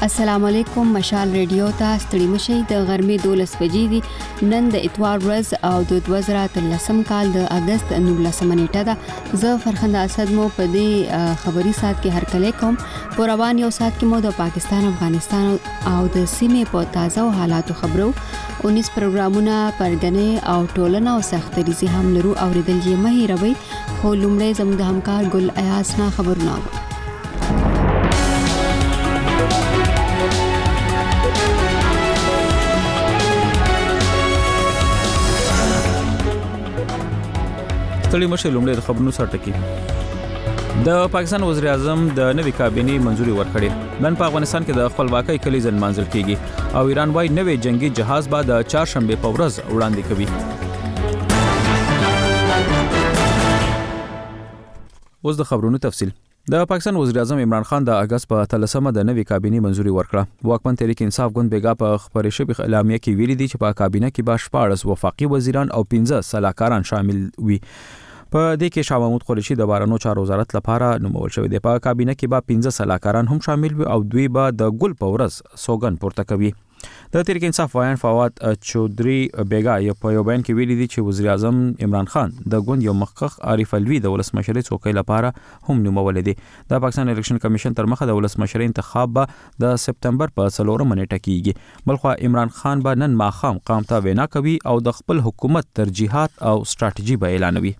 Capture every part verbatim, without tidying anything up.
السلام علیکم. مشال ریډیو ته ستړي مشي. د غرمې دولس بجې دي. نن د اتوار ورځ او د دوه زره اتلسم کال د اگست نولسمه نیټه ده. زه فرخنده اسد مو په دې خبري سات کې هرکلی کوم. په روان یو سات کې مو د پاکستان، افغانستان او د سیمې په تازه حالاتو خبرو اونیس پروګرامونه پرګنې او ټولنه او سختريزي هم لرو اوریدل یې مه هیروئ. خو لومړی زموږ د همکار ګل ایاز نه خبرونه اورو. ستړي مشه لومړی د خبرونو سره ټکی. د پاکستان وزیر اعظم د نوې کابینې منځوري ورکړې. نن په افغانستان کې د خپلواکۍ کلیزه منځل کیږي او ایران وايي نوې جنگي جهاز به د چهارشنبه په ورځ وړاندې کوي. اوس د خبرونو تفصیل. د پاکستان وزیر اعظم عمران خان د اگست په اتلسمه د نوې کابینې منځوري ورکړه. واکمن تحریک انصاف ګوند بیګا په خبري شوی اعلامیه کې ویلي دي چې په کابینه کې به شپاړس وفاقي وزیران او پنځه سلاکاران شامل وي. په دې کې شاه محمود قریشي د بهرنیو چارو وزارت لپاره نومول شوی دی. په کابینه کې به پنځه سلاکاران هم شامل وي او دوی به د ګل په ورځ سوګن پورته کوي. د تحریک انصاف وایان فواد چودري بیګا یو په یو بیان کې ویلي دي چې وزیر اعظم عمران خان د ګوند یو مخکخ عارف الوی د ولسمشرۍ څوکۍ لپاره هم نومول دي. د پاکستان الیکشن کمیشن تر مخه د ولسمشرۍ انتخاب به د سپتمبر په څلورمه نیټه کیږي. بلخو عمران خان به نن ماښام قوم ته وینا کوي او د خپل حکومت ترجیحات او ستراتیژي به اعلانوي.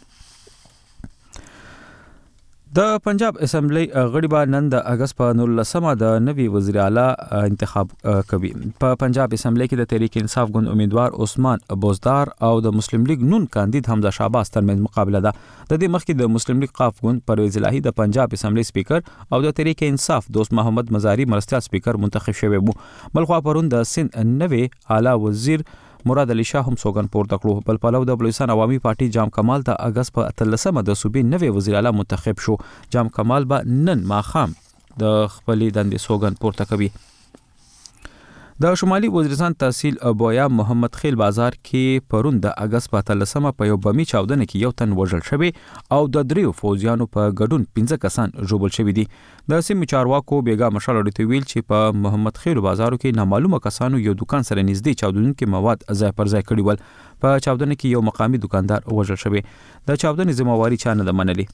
د پنجاب اسمبلی غړي به نن د اگست په نولسمه د نوي وزیر اعلی انتخاب کوي. په پنجاب اسمبلی کې د تحریک انصاف ګوند امیدوار عثمان بوزدار او د مسلم لیگ نون کاندید حمزه شهباز ترمنځ مقابله ده. د دې مخکې د مسلم لیگ قاف ګوند پرویز الهی د پنجاب اسمبلی سپیکر او د تحریک انصاف دوست محمد مزاری مرستیال سپیکر منتخب شوی وو. بلخو پرون د سند نوي اعلی وزیر مراد علي شاه هم سوګن پورته کړو. بل پلو د بلوچستان عوامي پارټي جام کمال د اگست په اتلسمه د صوبې نوې وزیر اعلی منتخب شو. جام کمال به نن ماښام د خپلې دندې سوګن پورته کوي. د شمالي وزیرستان تحصیل بویا محمد خیل بازار کې پرون د اگست په اتلسمه په یو بمي چاودنه کې یو تن وژل شوی او د دریو فوجیانو په ګډون پنځه کسان ژوبل شوی دي. د سیمې چارواکو بیګا مشال اړیته ویل چې په محمد خیل بازارو کې نامعلومه کسانو یو دکان سره نږدې چاودنونکي مواد ځای پر ځای کړي ول. په چاودنه کې یو مقامي دکاندار وژل شوی. د چاودنې ذمہواری چا نه ده منلې.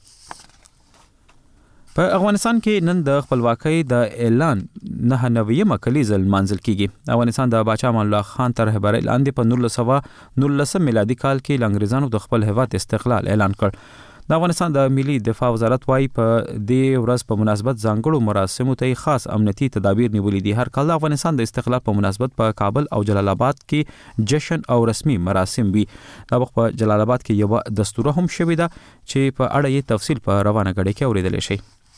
په افغانستان کې نن د خپلواکۍ د اعلان نه نویمه کلیزه منځل کیږي. افغانستان د باچا امان الله خان تر رهبرۍ لاندې په نولس سوه نولسم میلادي کال کې انګریزانو د خپل هیواد استقلال اعلان کړ. د افغانستان د ملي دفاع وزارت وايي په دې ورځ په مناسبت ځانګړو مراسمو ته خاص امنیتي تدابیر نیولې دي. هر کال د افغانستان د استقلال په مناسبت په کابل او جلال آباد کې جشن او رسمي مراسم وي. د وخت په جلال آباد کې یو دستور هم شوی ده چې په اړه یې تفصیل په روانه غړي کې اوریدل شي.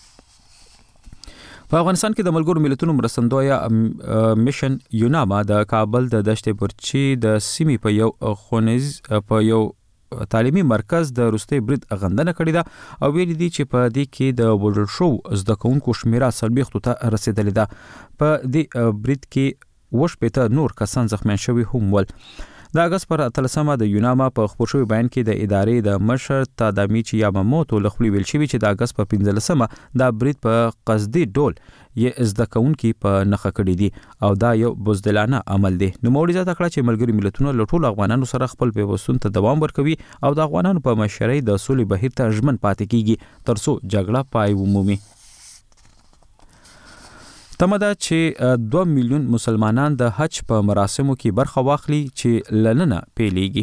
په افغانستان کې د ملګرو ملتونو مرستندویه میشن یوناما د کابل د دشت برچی د سیمې په یو خونیز په یو تعلیمي مرکز د روستي برید غندنه کړې ده او ویلي دي چې په دې کې د وژل شو زده کوونکو شمیره څلوېښتو ته رسیدلې ده. په دې برید کې اووه شپېته نور کسان زخمیان شوي هم ول. د اگست پر اتلسمه د یوناما په خبر شوی بیان کې د ادارې د مشر تادامیچی یاماموتو لخوا ویل شوی چې د اگست په پنځلسمه د برید په قصدي ډول یې زده کوونکي په نخښه کړي دي او دا یو بزدلانه عمل دی. نوموړي زیاته کړه چې ملګري ملتونه له ټولو افغانانو سره خپل پیوستون ته دوام ورکوي او د افغانانو په مشرۍ د سولې بهیر ته ژمن پاتې کیږي ترڅو جګړه پای ومومي. تمه ده چې دوه میلیون مسلمانان د حج په مراسمو کې برخه واخلي چې لننه پیلېږي.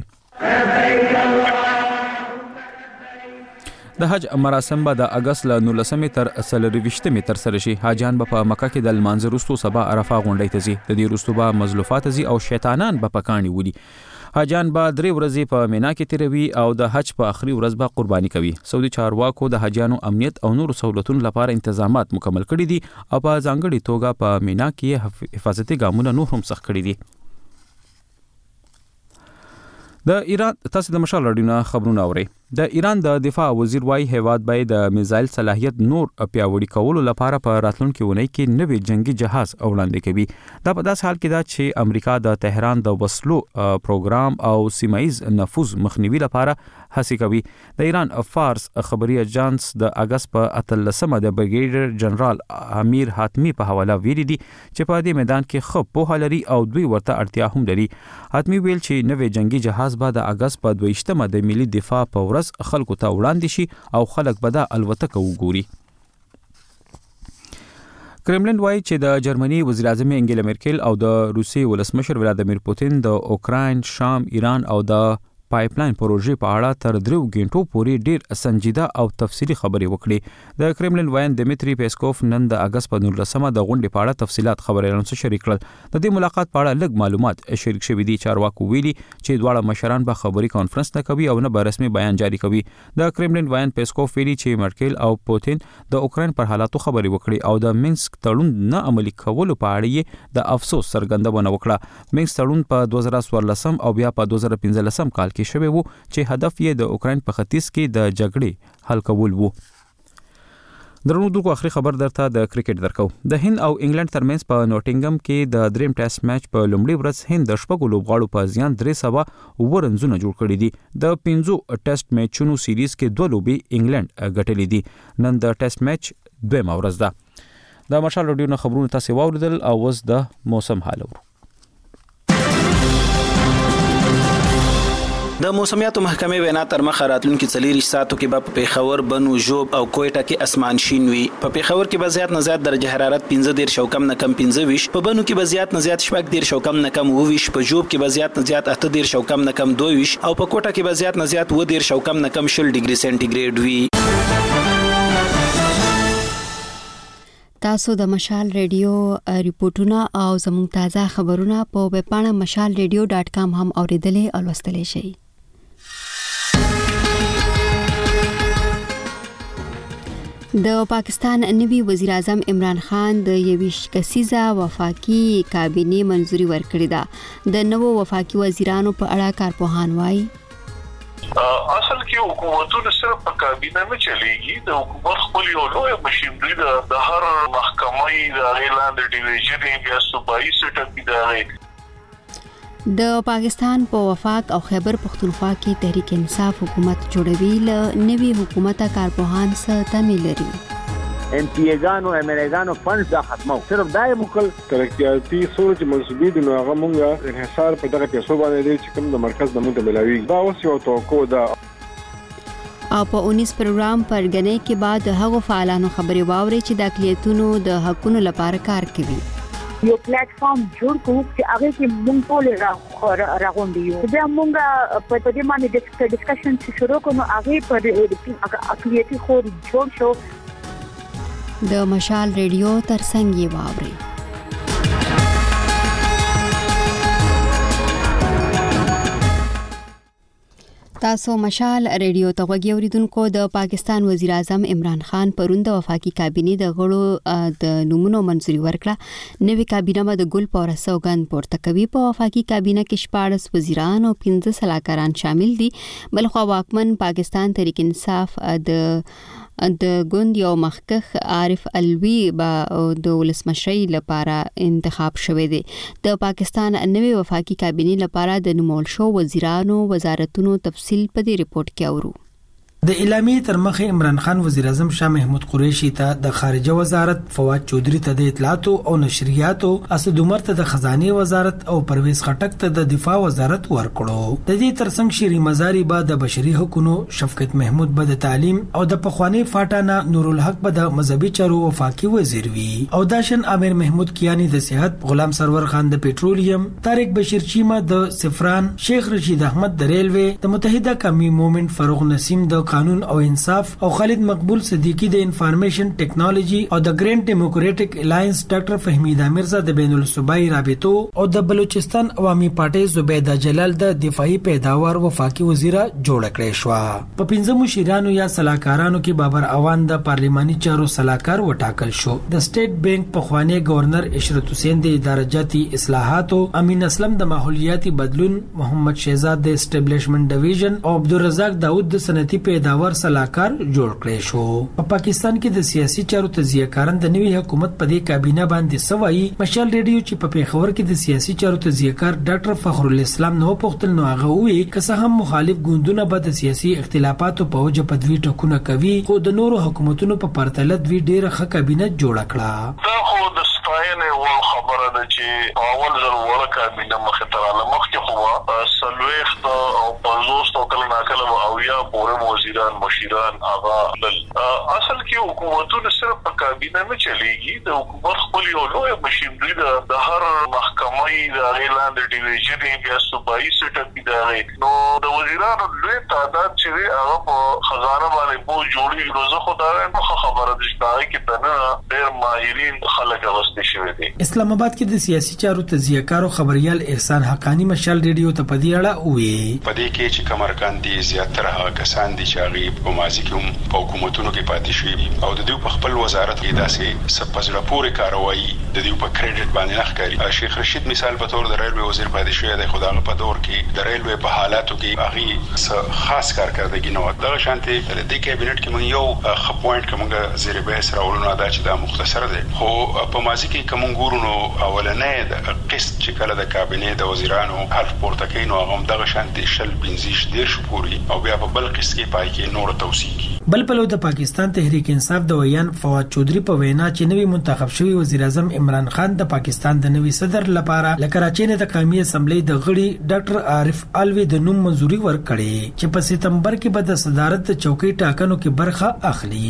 د حج مراسم به د اگست له نولسمې تر څلرویشتمې ترسره شي. حاجیان به په مکه کې د لمانځه وروسته سبا عرفه غونډۍ ته ځي. د دې وروسته به مزلفات ځي او شیطانان به په کاڼي وړي. حاجیان به درې ورځې په مینا کې تیروي او د حج په آخري ورځ به قرباني کوي. سعودي چارواکو د حاجیانو امنیت او نورو سہولتونو لپاره تنظیمات مکمل کړي دي او په ځانګړي توګه په مینا کې حفاظتي ګامونه نور هم سخت کړي دي. د ایران تاسو د مشال راډیو خبرونه اورئ. د ایران د دفاع وزیر وايي هیواد باید د میزایل صلاحیت نور پیاوړي کولو لپاره په راتلونکي ونې کې نوې جنگي جهاز وړاندې کوي. دا په داس حال کې دا چې امریکا د تهران د وسلو پروګرام او سیمایز نفوذ مخنیوي لپاره هڅه کوي. د ایران فارس خبري اژانس د اگست په اتلسمه د بریګیډر جنرال امیر حاتمی په حواله ویلي دي چې په دې میدان کې خپ په لري او دوی ورته اړتیا هم لري. حاتمی ویل چې نوې جنگي جهاز به د اگست په دویشتمه د ملي دفاع په ورځ خلکو ته وړاندې شي او خلک به د الوتکه وګوري. کرملین وایي چې د جرمني وزیر اعظم انګیلا مرکل او د روسي ولسمشر ولادیمیر پوتین د اوکراین، شام، ایران او د پایپلاین پروژې په اړه تر درو غنټو پورې ډیر سنجیده او تفصیلی خبرې وکړي. د کرملین وایي دمیتری پیسکوف نن د اگست په نولسمه د غونډې په اړه تفصيلات خبرونه شریک کړل. د دې ملاقات په اړه لږ معلومات شریک شوي دي. چارواکو ویلي چې دواړه مشران به خبري کانفرنس نه کوي او نه به رسمي بیان جاری کوي. د کرملین وایي پیسکوف ویلي چې مرکل او پوتین د اوکراین پر حالاتو خبري وکړي او د مینسک تړون نه عملي کولو په اړه یې د افسوس څرګندونه وکړه. مینسک تړون په دوه زره څوارلسم او بیا په دوه زره پنځلسم کال کې شوی وو چې هدف یې د اوکراین په ختیځ کې د جګړې حل کول وو. درنو دغه اخري خبر درته د کرکټ درکو. د هند او انګلند ترمنځ په نوټینګم کې د دریم ټیسټ میچ په لومړي ورځ هند د شپږو لوبغاړو په زیان درې سوه ورنځونه جوړ کړي دي. د پنځو ټیسټ میچونو سیریز کې دوه لوبې انګلند ګټلې دي. نن د ټیسټ میچ دویمه ورځ ده. د مشال رادیو نه خبرونه تاسو واوریدل او اوس د موسم حال ورو. د موسمیاتو محکمې وینا تر مخه راتلونکي څلور ساعتو کې به په پیښور، بنو، ژوب او کوټه کې اسمان شین وي. په پیښور کې به زیات نه زیات درجه حرارت پنځه دېرش او کم نه کم پنځه ویشت، په بنو کې به زیات نه زیات شپږ دېرش او کم نه کم اووه ویشت، په ژوب کې به زیات نه زیات اته دېرش او کم نه کم دوه ویشت او په کوټه کې به زیات نه زیات اووه دېرش او کم نه کم شل ډیګري سنټیګریډ وي. تاسو د مشال ریډیو ریپورتونه او زموږ تازه خبرونه په ویب پاڼه مشال ریډیو ډاټ کام هم اوریدلې او لوستلې شئ. د پاکستان نوی وزیر اعظم عمران خان د یویش کسیزه وفاقي کابینه منځوري ورکړې ده. د نوو وفاقي وزیرانو په اړه کارپوهان وایي اصل کې حکومتونه صرف په کابینه نه چلیږي. د حکومت خپل یو لوی مشینری ده. د هر محکمې د اعلان د ډیویژن بیا صوبایي سټاپ دی. د پاکستان په وفاق او خیبر پختونخوا کې تحریک انصاف حکومت جوړوي. ل نوی حکومت کارپوهان څه تمه لري؟ ام پی ایګانو امریګانو فنډز دا ختمو. صرف دای مکل ترقیاتي سوچ منسوبي د نوغه مونږه انحصار په دغه پیسو باندې دی چې کوم د مرکز د مونږ ملاوي. دا اوس یو توقع ده. او په اونیس پروګرام پرګنې کې بعد هغه فعالانو خبري واوري چې د اقلیتونو د حقونو لپاره کار کوي. یو پلیټ فارم جوړ کوو چې هغه کې مونږ ټول راغونډ یو. بیا مونږ په دې باندې د ډسکشن شروع کوو. هغه پر اقلیتي خور جوړ شو. د مشال ریډیو ترڅنګ یې واوري. تاسو مشال ریډیو ته غوږی اوریدونکو. د پاکستان وزیر اعظم عمران خان پرون د وفاقي کابینې د غړو د نومونو منځوري ورکړه. نوې کابینه به د ګل پوره سوګند پورته کوي. په وفاقي کابینه کې شپاړس وزیران او پنځه سلاکاران شامل دي. بلخوا واکمن پاکستان تحریک انصاف د د ګوند یو مخکخ عارف الوی با د ولسمشرۍ لپاره انتخاب شوی دی. د پاکستان نوې وفاقي کابینې لپاره د نومول شو وزیرانو وزارتونو تفصیل په دې ریپورت کې اورو. د اعلامیې تر مخه عمران خان وزیر اعظم شاه محمود قریشي ته د خارجه وزارت، فواد چودري ته د اطلاعات او نشریات، اسد عمر ته د خزانه وزارت او پرویز خټک ته د دفاع وزارت ورکړو. د دې ترڅنګ شری مزاری به د بشري حقوقو، شفقت محمود به د تعلیم او د پخوانی فاټانا نور الحق به د مذهبي چارو وفاقي وزیر وي. او داشن امیر محمود کیانی د صحت، غلام سرور خان د پېټرولیم، طارق بشیر چیمه د سفران، شیخ رشید احمد د ریلوي، د متحده قومي موومېنټ فاروق نسیم د قانون او انصاف او خالد مقبول صدیقی د انفارمیشن ټیکنالوژي او د ګرین ډیموکریټک الاینس ډاکټر فهمیده مرزا د بین الصوبایي رابطو او د بلوچستان عوامي پارټي زبیده جلال د دفاعي پیداوار وفاقي وزیره جوړ کړې شو. په پنځه مشیرانو یا صلاحکارانو کې بابر اوان د پارلماني چارو صلاحکار وټاکل شو. د سټیټ بانک پخوانی گورنر اشرت حسین د ادارجاتي اصلاحات او امین اسلم د ماحولیاتي بدلون، محمد شهزاد د اسټابلیشمنت ډیویژن او عبدالرزاق داود د صنعتي پیداوار صلاحکار جوړ کړی شو. په پاکستان کې د سیاسي چارو تجزیه کاران د نوي حکومت په دې کابینه باندې سوي. مشال ریډیو چې په پیښور کې د سیاسي چارو تجزیه کار ډاکټر فخر الاسلام نو پختل نو هغه وی که هم مخالف ګوندونه به د سیاسي اختلافاتو په وجه په دوی ټکونه کوي، خو د نورو حکومتونو په پرتله دوی ډیره ښه کابینه جوړ کړه. دا خو د ستاینې ول خبره ده چې اول ځل وړه کابینه مخه تر عالم مخکې خو سلويخت او پنځوس او کله ناکله او یا پورې وزیران مشیران هغه بل اصل کې حکومتونه صرف په کابینه نه چلیږي. د حکومت خپل یو لوی مشینری ده، د هر محکمې د ایلاند ډیویژن بیا صوبایي سیټ اپ دی، نو د وزیرانو لوی تعداد چې هغه په خزانه باندې بو جوړي نو زه خدای نه خبره ده چې کې تنه ډېر ماهرین خلک واستې شوی دي. اسلام آباد کې د سیاسي چارو تجزیه کار او خبريال احسان حقانی مشال ریډیو ته پدې اړه وی په دې کې چې کمرکان دي زیاتره هغه کسان دي چې هغه په ماضي کې په حکومتونو کې پاتې شوي او د دوی په خپل وزارت کې داسې سپزړه پورې کاروایی د دوی په کریډټ باندې نه ښکاري. شیخ رشید مثال په تور د ریلوی وزیر پاتې شوی دی، خو دغه په دور کې د ریلوی په حالاتو کې هغه خاص کارکردګي نه و. دغه شانتي د دې کابینټ کې موږ یو خ پوینټ کومه زیر بحث راولونه دا چې دا مختصر دی، خو په ماضي کې کوم ګورونو اولنې د قسط چې کله د کابینې د وزیرانو حلف پورته کوي نو هغه دغه شانتي شل بنزیش ډیر شپوري او بیا په بل قسط کې پای کې نور توسيع. بل په لور د پاکستان تحریک انصاف د ویان فواد چودري په وینا چې نوی منتخب شوی وزیر اعظم عمران خان د پاکستان د نوی صدر لپاره ل کراچۍ نه د قومي اسمبلی د غړي ډاکټر عارف الوی د نوم منزوري ورکړي چې په سپتمبر کې به د صدارت چوکۍ ټاکنو کې برخه اخلي.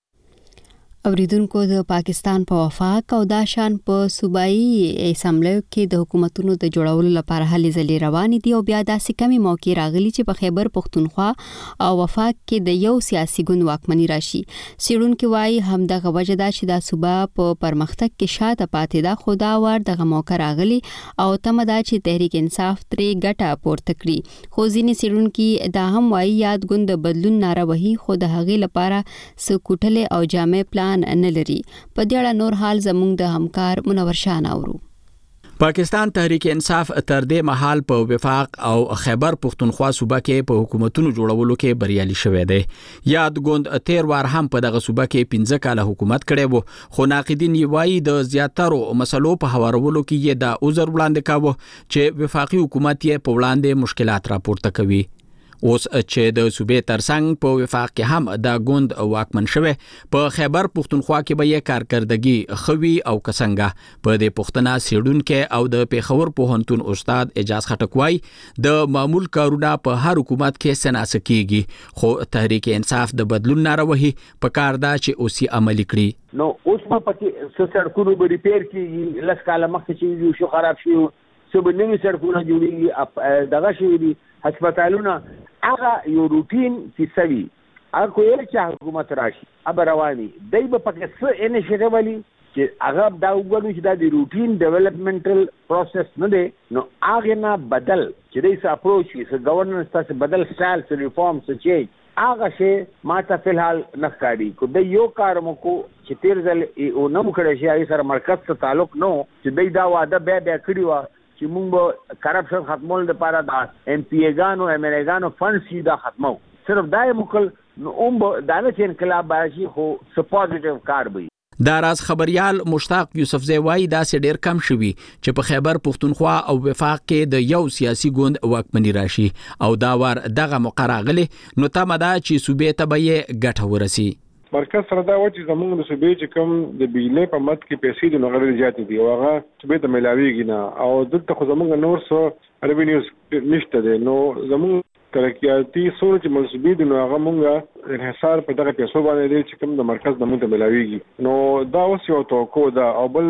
اوریدونکو د پاکستان په وفاق او داشان په صوبایي اسمبلی کې د حکومتونو د جوړولو لپاره هلې ځلې روان دي او بیا داسې کمی موقع راغلي چې په خیبر پختونخوا او وفاق کې د یو سیاسي ګوند واکمني راشي. سیړونکو وايي همدغه وجه دا چې د صوبا په پرمختګ کې شاته پاتې ده، خو دا ور دغه موقع راغلي او تمه ده چې تحریک انصاف ترې ګټه پورته کړي. خو ځینې سیړونکو دا هم وايي یاد ګوند بدلون ناره وهي، خو د هغې لپاره سکوټلې او جامع پلان نه لري. په دې اړه نور حال زموږ د همکار منور شاه اورو. پاکستان تحریک انصاف تر دې مهال په وفاق او خیبر پختونخوا صوبه کې په حکومتونو جوړولو کې بریالي شوی دی. یاد ګوند تیر وار هم په دغه صوبه کې پنځه کاله حکومت کړی وو، خو ناقدین یې وایي د زیاترو مسلو په هوارولو کې یې د عذر وړاندې کاوه چې وفاقي حکومت یې په وړاندې مشکلات راپورته کوي. اوس چې د صوبې ترڅنګ په وفاق کې هم د ګوند واکمن شوی، په خیبر پختونخوا کې به یې کارکردګي خوي او کسنګه. په دې پښتنه سیډونکو او د پیښور پوهنتون استاد اجاز خټکوای د معمول کارونه په هر حکومت کې سناس کیږي، خو تحریک انصاف د بدلون ناره وهي په کار دا چې اوسي عملي کړي. نو اوس په پکې سړکونو به ریپیر کیږي، لس کاله مخکې چې شو خراب شي سبب نوي سړکونه جوړیږي، دغه شي هسپتالونه هغه یو روټین کیسوي. هغه کوی چې حکومت راشي اب رواني دای په پکې څه انیشیټیو ولي چې هغه دا وګورو چې دا د روټین ډیولپمنټل پروسس نه دی، نو هغه نه بدل چې دای څه اپروچ وي، څه گورننس تاسو بدل سټایل څه ریفارم څه چي هغه شی ماته فلحال نه ښکاري. کو د یو کار مو کو چې تیر ځل او نه مکړی شي سره مرکز ته تعلق نو چې دای دا واده بیا بیا کړی و چې موږ به کرپشن ختمول لپاره د ایم پی ایګانو ایم ال ایګانو فند سیدا ختمو، صرف دا مکل نو اوم دا نه انقلاب باشي خو سپوزټیو کار وي. دا راز خبريال مشتاق یوسفزی وایي دا سه ډیر کم شوی چې په خیبر پختونخوا او وفاق کې د یو سیاسي ګوند واکمنی راشي او دا ور دغه مقرغلی نو تمه دا چې صوبې ته به یې ګټه ورسي. مرکز سره دا و چې زموږ د صوبې چې کوم د بجلی په مد کې پیسې د نغړې زیاتې دي او هغه صوبې ته ملاويږي نه، او دلته خو زموږ نور څه ریوینیوز نشته دي، نو زموږ ترقیاتي سوچ چې منسوبې دي نو هغه مونږه انحصار په دغه پیسو باندې دي چې کوم د مرکز د مونږ ته ملاويږي. نو دا اوس یو توقع ده. او بل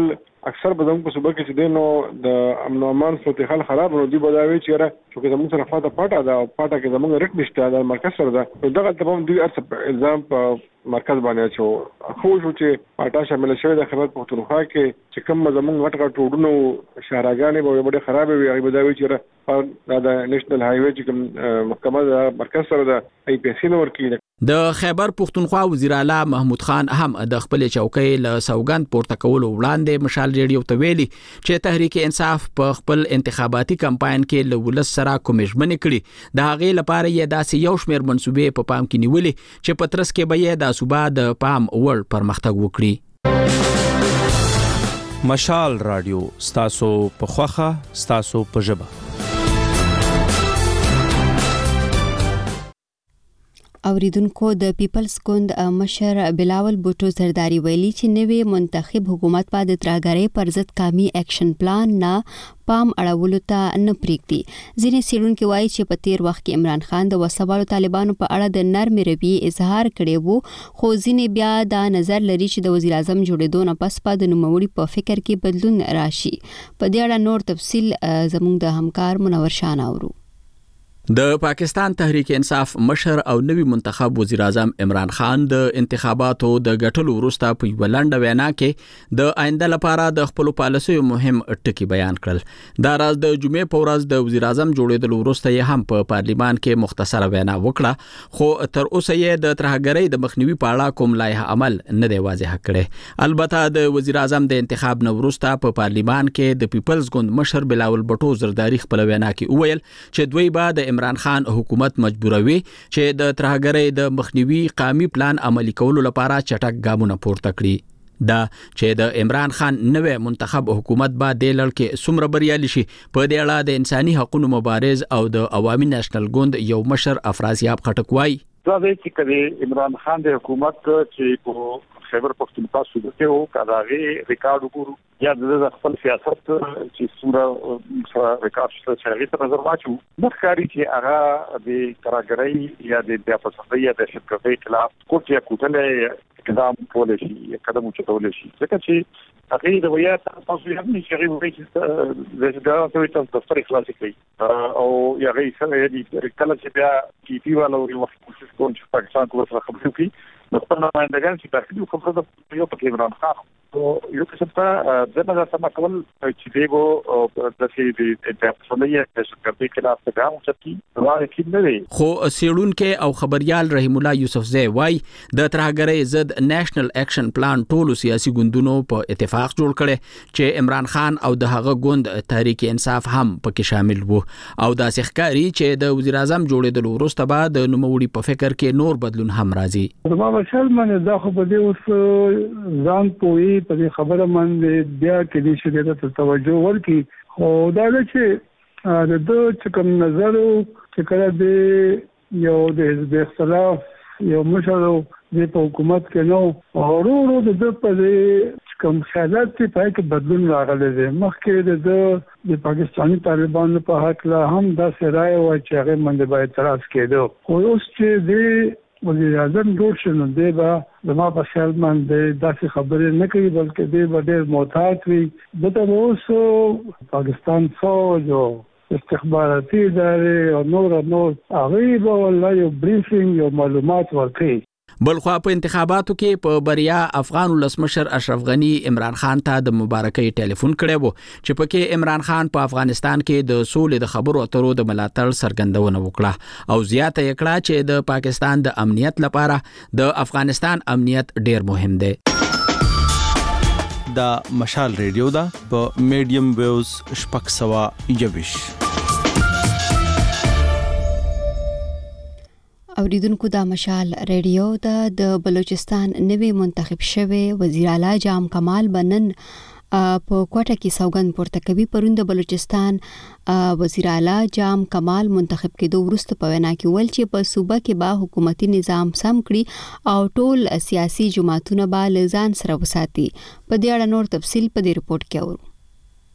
اکثر به زموږ په صوبه کې چې دینو د امن او امان صورتحال خراب نو دی بداوي چې را چې زموږ سره فاته پټه دا پټه کې زموږ رټ نشته د مرکز سره دا دغه تمام دوی ارڅ الزام په مرکز باندې چې خو شو چې پټه شامل شوی د خبرت پښتونخوا کې چې کوم زموږ غټ غټ روډونو شهرګانې به ډېر خراب وي هغه بداوي چې را د نېشنل هاي وې چې کوم محکمه د مرکز سره د ای پی سی نور کې د خیبر پښتونخوا وزیر اعلی محمود خان هم د خپل چوکۍ له سوګند پورته کولو وړاندې مشال ریډیو ته ویلي چې تحریک انصاف په خپل انتخاباتي کمپاین کې له ولس سره کومېژمنې کړي د هغې لپاره یې داسې یو شمېر منصوبې په پام کې نیولې چې په ترڅ کې به یې د صوبا د پام وړ پرمختګ وکړي. مشال رادیو ستاسو په خوخه ستاسو په ژبه. اوریدونکو د پیپلز ګوند مشر بلاول بوټو زرداری ویلي چې نوې منتخب حکومت په د ترهګرۍ پر ضد قومي اکشن پلان نه پام اړولو ته نه پریږدي. ځینې څېړونکي وایي چې په تیر وخت کې عمران خان د وسوالو طالبانو په اړه د نرمې رویې اظهار کړی وو، خو ځینې بیا دا نظر لري چې د وزیر اعظم جوړېدو نه پس به د نوموړي په فکر کې بدلون راشي. په دې اړه نور تفصیل زموږ د همکار منور شاه اورو. د پاکستان تحریک انصاف مشر او نوی منتخب وزیر اعظم عمران خان د انتخاباتو د ګټلو وروسته په یو لنډه وینا کې د آینده لپاره د خپل پالیسیو مهم ټکي بیان کړل. دا راز د جمعې په ورځ د وزیر اعظم جوړېدل وروسته یې هم په پارلیمان کې مختصره وینا وکړه، خو تر اوسه یې د ترهګرۍ د مخنیوي په اړه کوم لایحه عمل نه دی واضح کړی. البته د وزیر اعظم د انتخاب نه وروسته په پارلیمان کې د پیپلز ګوند مشر بلاول بوټو زرداری خپل وینا کې وویل چې دوی به د عمران خان حکومت مجبوروي چې د ترهګرۍ د مخنیوي قومي پلان عملي کولو لپاره چټک ګامونه پورته کړي. دا چې د عمران خان نوې منتخب حکومت به د لړ کې څومره بریالي شي په دې اړه د انساني حقوقو مبارز او د عوامي نېشنل ګوند یو مشر افراسیاب خټک وایي دا دی چې کله عمران خان د حکومت چې په خیبر پښتونخوا صوبه کې وو کاغذي ریکارډ وګورو یا د خپل سیاست چې څومره ریکارډ شته چې هغه ته نظر واچو مخکاري چې هغه د ترهګرۍ یا د بیاپسندۍ یا د شرکتۍ خلاف کوټه کوټله اقدام کول شي قدم چتول شي ځکه چې هغه د ویا تاسو یې هم نشي غوړي چې د دغه ته دفتر خلاص کړي او یا غي سره دې کله چې بیا کی پی والو یو وخت کوشش کوي چې پاکستان کو سره خبرې وکړي نو په نمائندګان چې داخلي خبره د یو پکې عمران خان او یو څه ته دغه د سم کول چې دیغو د سې د پرسونلي د شرکتي خلاف څنګه مچتي راځي کې نه دی. خو سیړونکو او خبريال رحیم الله یوسفزئی وای د ترهګرۍ ضد نېشنل اکشن پلان ټولو سیاسي ګوندونو په اتفاق جوړ کړي چې عمران خان او د هغه ګوند تحریک انصاف هم پکې شامل وو او دا ښکاری چې د وزیر اعظم جوړېدل وروسته بعد نوموړي په فکر کې نور بدلون هم راځي. مشال من دا خو په دې اوس ځان پوي په دې خبره باندې بیا کې دې شي ته توجه ورکړي خو دا چې د دوه چې کوم نظر چې کله دې یو د حزب اختلاف یو مشر د حکومت کې نو ورو ورو د دوه په دې کوم خیالات چې پای کې بدلون راغلی دی. مخکې د د پاکستاني طالبانو په حق لا هم دا سرای او چې هغه باندې باید اعتراض کېدو خو اوس چې دې وزیر اعظم جوړ شنو دی با زما په خیال باندې داسې خبرې نه کوي بلکې دی به ډېر محتاط وي. دته اوس پاکستان فوج او استخباراتي ادارې او نور نور هغه به والله یو بریفینګ یو معلومات ورکړي. بلخوا په انتخاباتو کې په بریا افغان ولسمشر اشرف غنی عمران خان ته د مبارکۍ ټلیفون کړی وو چې پکې عمران خان په افغانستان کې د سولې د خبرو اترو د ملاتړ څرګندونه وکړه او زیاته یې کړه چې د پاکستان د امنیت لپاره د افغانستان امنیت ډیر مهم دی. دا مشال ریډیو دا په میډیم ویوز شپږ سوه یوویش. اوریدونکو دا مشال ریډیو دا د بلوچستان نوی منتخب شوی وزیر اعلی جام کمال بنن په کوټه کې سوګند پورته کوي. پرون د بلوچستان وزیر اعلی جام کمال منتخب کېدو وروسته په وینا کې ویل چې په صوبه کې به حکومتي نظام سم کړي او ټول سیاسي جماعتونه به له ځان سره وساتي. په دې اړه نور تفصیل په دې رپورت کې اورو.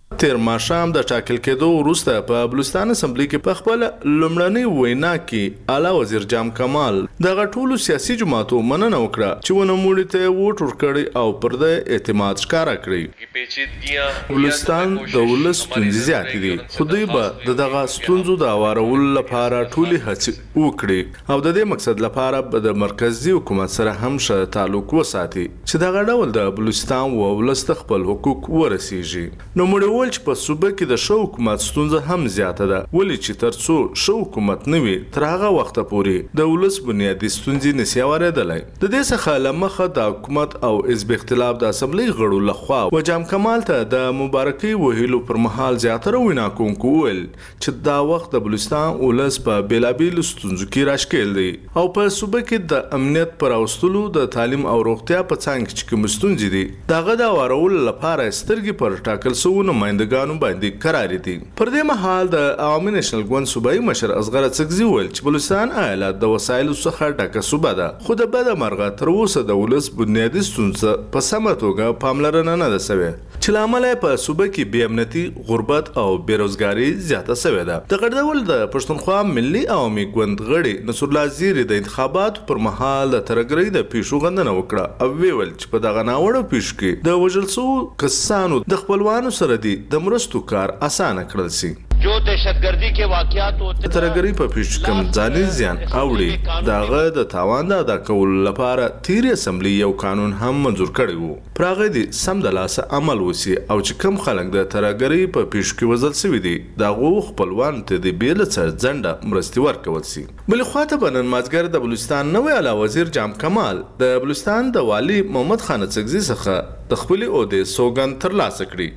تیر ماښام د ټاکل کېدو وروسته په بلوچستان اسمبلی کې په خپل لومړنۍ وینا کې اعلی وزیر جام کمال دغه ټولو سیاسي جماعتو مننه وکړه چې ونه موړي ته ووټ ورکړي او پر د اعتماد ښکارا کړی. بلوچستان د ولس ستونزې زیاتې دي خو دوی به دغه ستونزو د هوارولو لپاره ټولې هڅې وکړي او د دې مقصد لپاره به د مرکزي حکومت سره هم ښه تعلق وساتي چې دغه ډول د بلوچستان ولس ته خپل حقوق ورسیږي. نو موږ ول چې په صوبه کې د شو حکومت ستونزه هم زیاته ده ولې چې ترڅو شو حکومت نه وي تر هغه وخته پورې د ولس بنیادي ستونزې نشي اورېدلای. د دې څخه لمخه د حکومت او حزب اختلاف د اسمبلی غړو لخوا وجام کمال ته د مبارکي وهلو پر مهال زیاتره وینا کوونکو ول چې دا وخت د بلوچستان ولس په بیلابیل ستونزو کې راشکېل دی او په صوبه کې د امنیت پر اوستلو د تعلیم او روغتیا په څنګ کې کوم ستونزې دي دغه د وارول لپاره سترګې پر ټاکل سو نمائندګانو باندې قرار دي. پر دې مهال د عوامي نېشنل ګوند صوبایي مشر اصغر اڅکزي ویل چې بلوچستان ایالت د وسایلو څخه ډکه صوبه ده خو د بده مرغه تر اوسه د ولس بنیادي ستونزه په سمه توګه پاملرنه نه ده شوې چې لامل په صوبه کې بې امنیتي غربت او بیروزګاری زیاته شوې ده. د غړدول د پښتونخوا ملي عوامي ګوند غړي نصر الله زیری د انتخاباتو پر مهال د ترګرۍ د پیښو غندنه وکړه او ویل چې په دغه ناوړه پیښو کې د وژل شوو کسانو د خپلوانو سره دي د مرستو کار اسانه کړل شي. جو دهشتګردي کې واقعیات او ترګری په پیښ کم ځاني زیان اوړي داغه د تاوان د ادا کولو لپاره تیر اسمبلی یو قانون هم منزور کړی وو. پراغه دي سم د لاس عمل وسی او چې کم خلک د ترګری په پیښ کې وزل سوي دي داغه خپلوان ته د بیل سر ځنډه مرستي ورکول سي. بل خواته بنن مازګر د بلوچستان نوې اعلی وزیر جام کمال د بلوچستان د والی محمد خان اڅکزي څخه د خپل عہده سوګند ترلاسه کړی.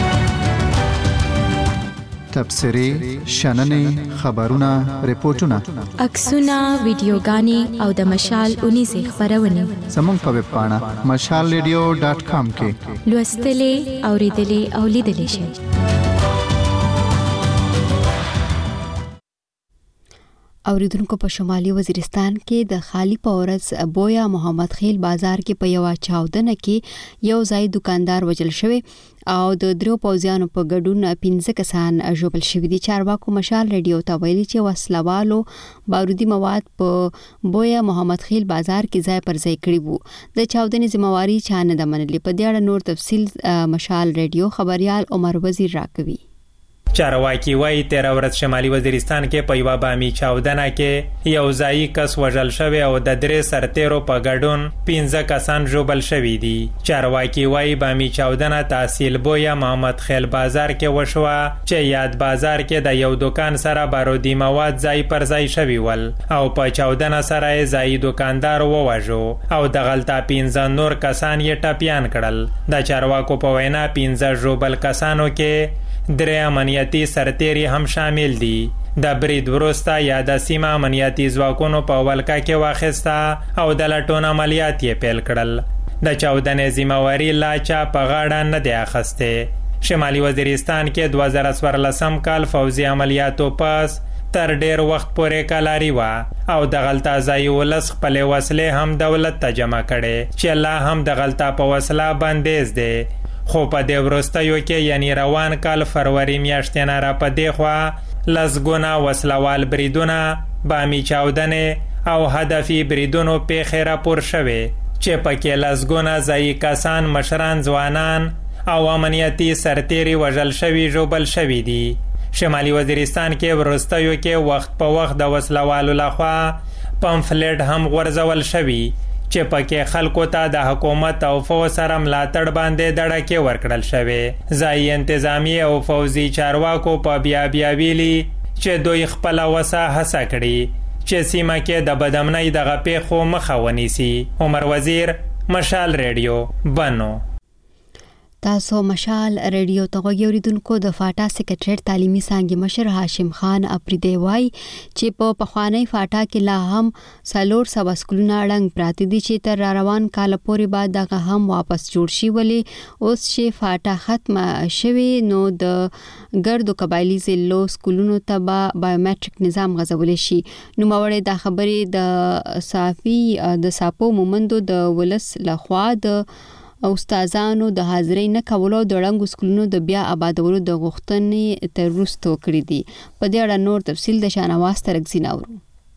تبصرې شننې خبرونه ریپورتونه عکسونه ویډیوګانې او د مشال اونیزه خبرونه زموږ په ویب پاڼه مشال ریډیو ډاټ کام کې لوستلې اوریدلې او لیدلې شئ. اوریدونکو په شمالي وزیرستان کې د خالی پورز بویا محمد خیل بازار کې په یو چاودنه کې یو ځای دکاندار وجل شوی او د درو پوځیانو په ګډون پنځه کسان ژوبل شوي دي. چارواکو مشال ریډیو ته ویلي چې وسلوالو بارودي مواد په بویا محمد خیل بازار کې ځای پر ځای کړی وو. د چاودنې ذمہواری چا نه ده منلې. په دې اړه نور تفصیل مشال ریډیو خبريال عمر وزیر راکوي. چارواکي وایي تیر ورځ شمالي وزیرستان کې په یوه بامي چاودنه کې یو ځایي کس وژل شوی او د درې سرتیرو په ګډون پنځه کسان ژوبل شوي دي. چارواکي وایي بامي چاودنه تحصیل بویا محمد خیل بازار کې وشوه چې یاد بازار کې د یو دکان سره بارودي مواد ځای پر ځای شوي ول او په چاودنه سره یې ځایي دکاندار ووژو او دغلته پنځه نور کسان یې ټپیان کړل. د چارواکو په وینا پنځه ژوبل کسانو کې درې امنیتي سرتیري هم شامل دي. د برید وروسته یاده سیمه امنیتي ځواکونو په ولکه کې واخیسته او د لټون عملیات یې پیل کړل. د چاودنې ذمہواری لا چا په غاړه نه دی اخیستی. شمالي وزیرستان کې دوه زره څوارلسم کال فوزي عملیاتو پس تر ډیر وخت پورې کلاری و او د غلطه ځای ولس خپل وسلې هم دولت ته جمع کړي چې لا هم د غلطه په وسله بندیز دی. خو په دې وروستیو کې یعنی روان کال فروری میاشتې نه را په دې خوا لسګونه وسلوال بریدونه بامي چاودنې او هدفي بریدونو پیښې راپور شوې چې پکې لسګونه ځایي کسان مشران ځوانان او امنیتي سرتیري وژل شوي ژوبل شوي دي. شمالي وزیرستان کې وروستیو کې وخت په وخت د وسلوالو لخوا پمفلټ هم غورځول شوي چې پکې خلکو ته د حکومت او فوج سره ملاتړ باندې دړکې ورکړل شوې. ځایي انتظامی او فوزي چارواکو په بیا بیا ویلي چې دوی خپل وسه هڅه کړي چې سیمه کې د بدامنۍ دغه پیښو مخه ونیسي. عمر وزیر مشال ریډیو بنو. تاسو مشال ریډیو ته غوږی اوریدونکو. د فاټا سیکریټریټ تعلیمي څانګې مشر هاشم خان اپریدی وای چې په پخوانی فاټا کې لا هم څلور سوه سکولونه اړنګ پراته دي چې تر روان کال پورې بعد دغه هم واپس جوړ شي. ولې اوس چې فاټا ختمه شوي نو د ګردو قبایلی ضلعو سکولونو ته به بایومټریک نظام غځولی شي. نوموړی دا خبرې د صافي د ساپو مومندو د ولس لخوا د او استادانو د حاضرۍ نه کولو د ړنګو سکولونو د بیا آبادولو د غوښتنې تر وروسته کړې دي. په دې اړه نور تفصیل د شانواز ترکزین اورو.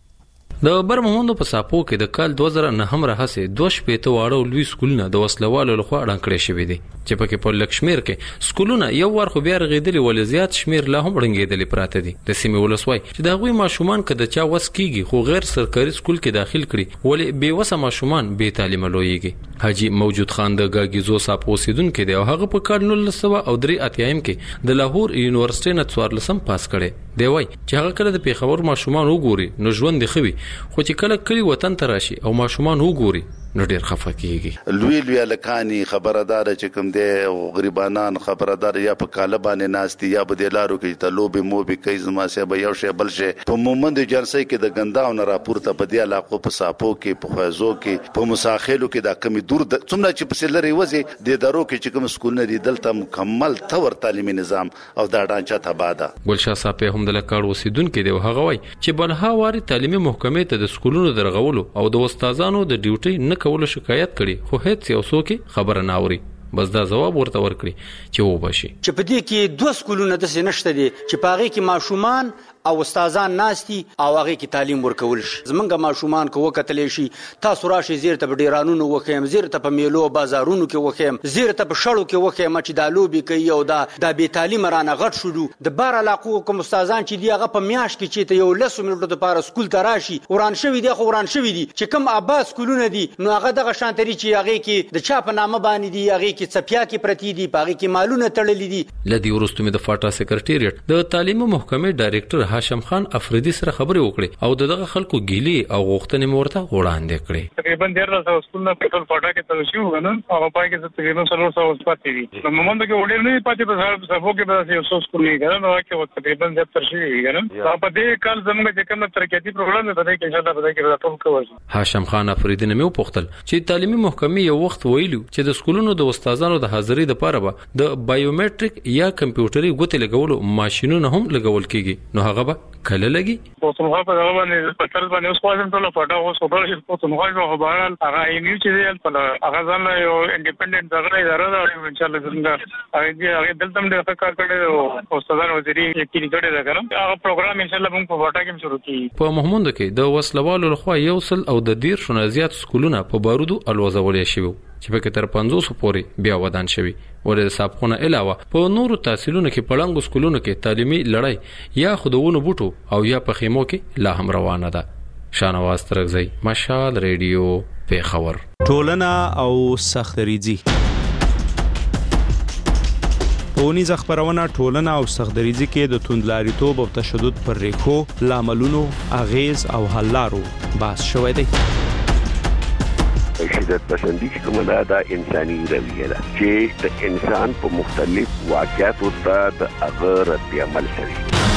د برمهوندو په ساپو کې د کال دوه زره نه هم راهسه دوه شپېته واړه لوی سکولونه د وسلوالو لخوا اړن کړی شوی دي چې پکې په لکشمیر کې سکولونه یو ور خو بیا رغېدلي ول زیات شمیر لا هم رنګېدلي پراته دي. د سیمې ولسوای چې د غوي ماشومان کده چا وس کیږي خو غیر سرکاري سکول کې داخل کړي ولې بې وسه ماشومان بې تعلیم لویږي. حاجی موجود خان د گاګیزو ساپو سیدونکو دی او هغه په کال نولس سوه او درې اتیایم کې د لاهور یونیورسيټي نه څوارلسم پاس کړي دی. وای چې هغه کله د پیښور ماشومان وګوري نو ژوند دی خوي خو چې کله کلی وطن ته راشي او ماشومان وګوري نو ډیر خفه کیږي. لوی لوی لکانی خبردار چې کوم دی او غریبانان خبردار یا په کاله باندې ناشتي یا په دلارو کې ته لوبي موبي کوي زما سه به یو شی بل شی په مومند جرسي کې د غنداو نه راپورته په دی علاقو په ساپو کې په خوازو کې په مساخلو کې د کمی دور څومره چې په سلري وځي د درو کې چې کوم سکول نه دی دلته مکمل تور تعلیمي نظام او دا ډانچه تباده. ګلشاه صاحب هم د لکاړو سیدونکو دی هغه وای چې بلها واري تعلیمي محکمې ته د سکولونو درغولو او د استادانو د ډیوټي نه کول شکایت کړي خو هیڅ یو څوک خبر نه اوري. بس دا جواب ورته ورکړي چې و بشي چې په دې کې دوه سکولونه د سنشت دي چې پاغي کې ماشومان او استادان ناشتي او هغه کې تعلیم ورکول شي. زمونږ ماشومان کو وکتلې شي تاسو راشي زیر ته ډیرانونو وخیم زیر ته په میلو بازارونو کې وخیم زیر ته په شړو کې وخیم چې د لوبي کوي او دا د بي تعلیم رانه غټ شو د بار علاقو کوم استادان چې دی هغه په میاش کې چې ته یو لسو منټو د پاره سکول ته راشي وران شوی دی خو وران شوی دی چې کوم آباد سکولونه دي نو هغه دغه شانتري چې هغه کې د چا په نامه باندې دی هغه کې چپیا کې پرتی دي پاغي کې مالونه تړلې دي. لدی ورستمه د فاټا سکرټریټ د تعلیم محکمې ډایریکټر هاشم خان افریدي سره خبرې وکړي او دغه خلکو ګيلي او غوښتنې مورته وړاندې کړې. تقریبا ډیر له سکولونو په ټول فاټا کې تل شو غنن هغه پای کې تقریبا څلور سوه پاتې دي. نو موږ کې وړل نه پاتې په سبو کې به یو څو سکول نه غواړم نو کې تقریبا زیاتره شي غنن په دې کال زموږ چې کوم ترقیاتي پروګرام دی په دې کې ان شاء الله په دې کې راټول کوو. هاشم خان افریدي نه مې وپوښتل چې تعلیمي محکمې یو وخت ویلو چې د سکولونو د استادانو د حاضرۍ لپاره به د بایومټریک یا کمپیوټري غوتې لګولو ماشينونه هم لګول کیږي نو هغه به کله لګي. په څنګه په هغه باندې په تر باندې اوس خاصم ټول فاټا اوس خبر شي په څنګه هغه بهرال هغه ایمیو چې دی په هغه ځان یو انډیپندنت دغه اداره ده ان شاء الله څنګه هغه هغه دلته د کار کړي او استادان وزیري کې کړي دا کړم هغه پروګرام ان شاء الله موږ په فاټا کې شروع کیږي. په محمود کې د وسلوالو لخوا یو سل او د ډیر شنه زیات سکولونه په بارودو الوزولې شوی چې په کې تر پنځوس پورې بیا ودان شوی ولې د سابقونه علاوه په نورو تحصیلونو کې پړنګ سکولونو کې تعلیمي لړۍ یا خودونو بوټو او یا په خیمو کې لا هم روانه ده. شانواز ترغزی مشال ریډیو پیښور. ټولنه او سختریزي پونیز خبرونه ټولنه او سختریزي کې د توندلاریتوب او تشدد پر ریخو لاملونو اغیز او حل لارو بحث شوی دی. شدت پسندی چې کومه ده دا انساني رویه ده چې د انسان په مختلف واقعاتو ته د هغه رد عمل کوي.